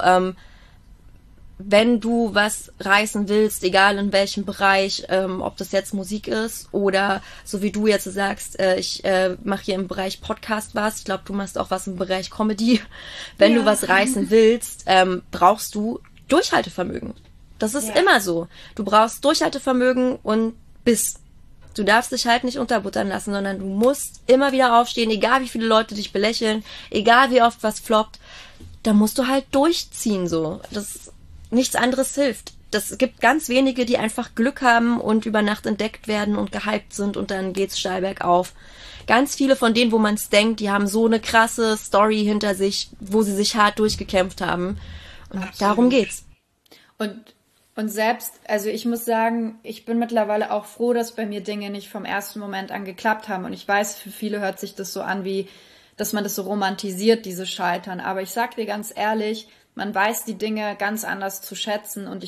wenn du was reißen willst, egal in welchem Bereich, ob das jetzt Musik ist oder so wie du jetzt sagst, ich mache hier im Bereich Podcast was, ich glaube, du machst auch was im Bereich Comedy. Wenn du was reißen willst, brauchst du Durchhaltevermögen. Das ist immer so. Du brauchst Durchhaltevermögen und Biss. Du darfst dich halt nicht unterbuttern lassen, sondern du musst immer wieder aufstehen, egal wie viele Leute dich belächeln, egal wie oft was floppt, da musst du halt durchziehen so. Nichts anderes hilft. Das gibt ganz wenige, die einfach Glück haben und über Nacht entdeckt werden und gehypt sind und dann geht's steil bergauf. Ganz viele von denen, wo man es denkt, die haben so eine krasse Story hinter sich, wo sie sich hart durchgekämpft haben. Und darum geht's. Und selbst, also ich muss sagen, ich bin mittlerweile auch froh, dass bei mir Dinge nicht vom ersten Moment an geklappt haben. Und ich weiß, für viele hört sich das so an, wie, dass man das so romantisiert, diese Scheitern. Aber ich sag dir ganz ehrlich, man weiß die Dinge ganz anders zu schätzen und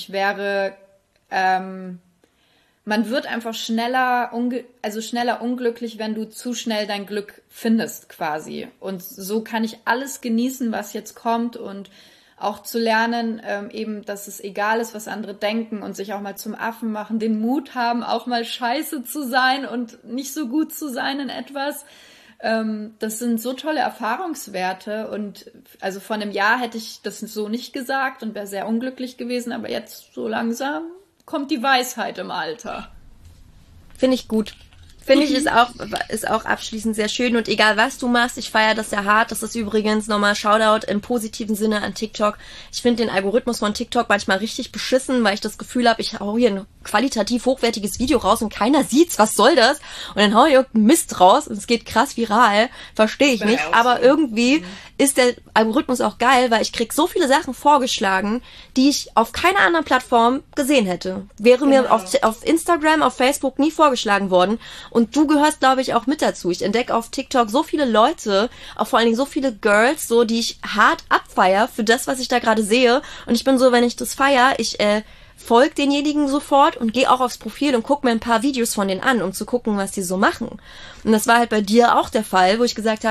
man wird einfach schneller unglücklich, wenn du zu schnell dein Glück findest quasi. Und so kann ich alles genießen, was jetzt kommt und auch zu lernen, eben, dass es egal ist, was andere denken und sich auch mal zum Affen machen, den Mut haben, auch mal scheiße zu sein und nicht so gut zu sein in etwas. Das sind so tolle Erfahrungswerte und also vor einem Jahr hätte ich das so nicht gesagt und wäre sehr unglücklich gewesen, aber jetzt so langsam kommt die Weisheit im Alter. Finde ich gut. Finde ich, ist auch abschließend sehr schön und egal was du machst, ich feiere das sehr hart. Das ist übrigens nochmal Shoutout im positiven Sinne an TikTok. Ich finde den Algorithmus von TikTok manchmal richtig beschissen, weil ich das Gefühl habe, ich hau hier ein qualitativ hochwertiges Video raus und keiner sieht's, was soll das? Und dann hau ich irgendeinen Mist raus und es geht krass viral, verstehe ich nicht. Aber irgendwie ist der Algorithmus auch geil, weil ich krieg so viele Sachen vorgeschlagen, die ich auf keiner anderen Plattform gesehen hätte. Wäre mir auf Instagram, auf Facebook nie vorgeschlagen worden. Und du gehörst, glaube ich, auch mit dazu. Ich entdecke auf TikTok so viele Leute, auch vor allen Dingen so viele Girls, so die ich hart abfeier für das, was ich da gerade sehe. Und ich bin so, wenn ich das feier, ich folge denjenigen sofort und gehe auch aufs Profil und gucke mir ein paar Videos von denen an, um zu gucken, was die so machen. Und das war halt bei dir auch der Fall, wo ich gesagt habe,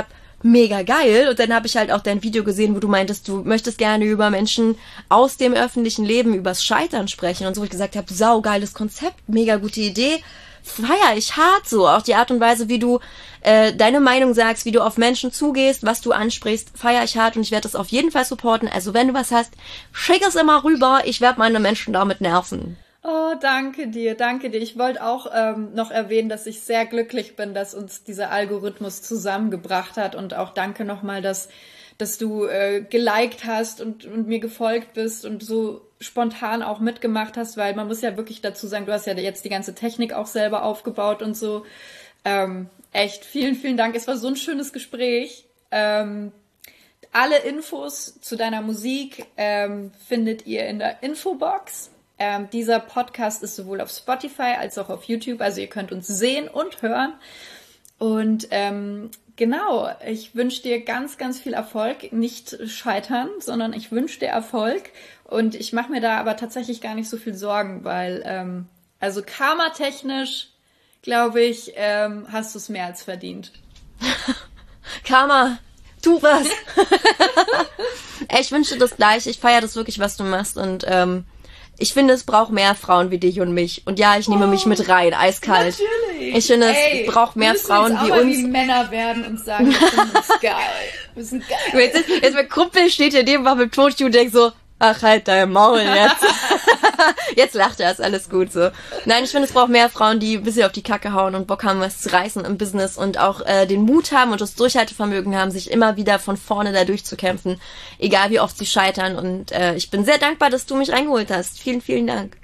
mega geil. Und dann habe ich halt auch dein Video gesehen, wo du meintest, du möchtest gerne über Menschen aus dem öffentlichen Leben, übers Scheitern sprechen und so. Ich gesagt habe, saugeiles Konzept, mega gute Idee. Feier ich hart so. Auch die Art und Weise, wie du deine Meinung sagst, wie du auf Menschen zugehst, was du ansprichst, feier ich hart und ich werde das auf jeden Fall supporten. Also wenn du was hast, schick es immer rüber. Ich werde meine Menschen damit nerven. Oh, danke dir. Ich wollte auch noch erwähnen, dass ich sehr glücklich bin, dass uns dieser Algorithmus zusammengebracht hat und auch danke nochmal, dass du geliked hast und mir gefolgt bist und so spontan auch mitgemacht hast, weil man muss ja wirklich dazu sagen, du hast ja jetzt die ganze Technik auch selber aufgebaut und so. Echt, vielen, vielen Dank. Es war so ein schönes Gespräch. Alle Infos zu deiner Musik findet ihr in der Infobox. Dieser Podcast ist sowohl auf Spotify als auch auf YouTube, also ihr könnt uns sehen und hören. Und genau, ich wünsche dir ganz, ganz viel Erfolg. Nicht scheitern, sondern ich wünsche dir Erfolg. Und ich mache mir da aber tatsächlich gar nicht so viel Sorgen, weil also karmatechnisch, glaube ich, hast du es mehr als verdient. Karma, tu was! Ich wünsche dir das Gleiche. Ich feiere das wirklich, was du machst. Und ich finde, es braucht mehr Frauen wie dich und mich. Und ja, ich nehme mich mit rein, eiskalt. Natürlich. Ich finde, es braucht mehr Frauen wie uns. Wie Männer werden und sagen, wir finden das geil. Wir sind geil. Jetzt mein Kumpel steht hier neben dem Tonstuhl und denkt so, ach, halt dein Maul jetzt. Jetzt lacht er, ist alles gut so. Nein, ich finde, es braucht mehr Frauen, die ein bisschen auf die Kacke hauen und Bock haben, was zu reißen im Business und auch den Mut haben und das Durchhaltevermögen haben, sich immer wieder von vorne da durchzukämpfen, egal wie oft sie scheitern. Und ich bin sehr dankbar, dass du mich reingeholt hast. Vielen, vielen Dank.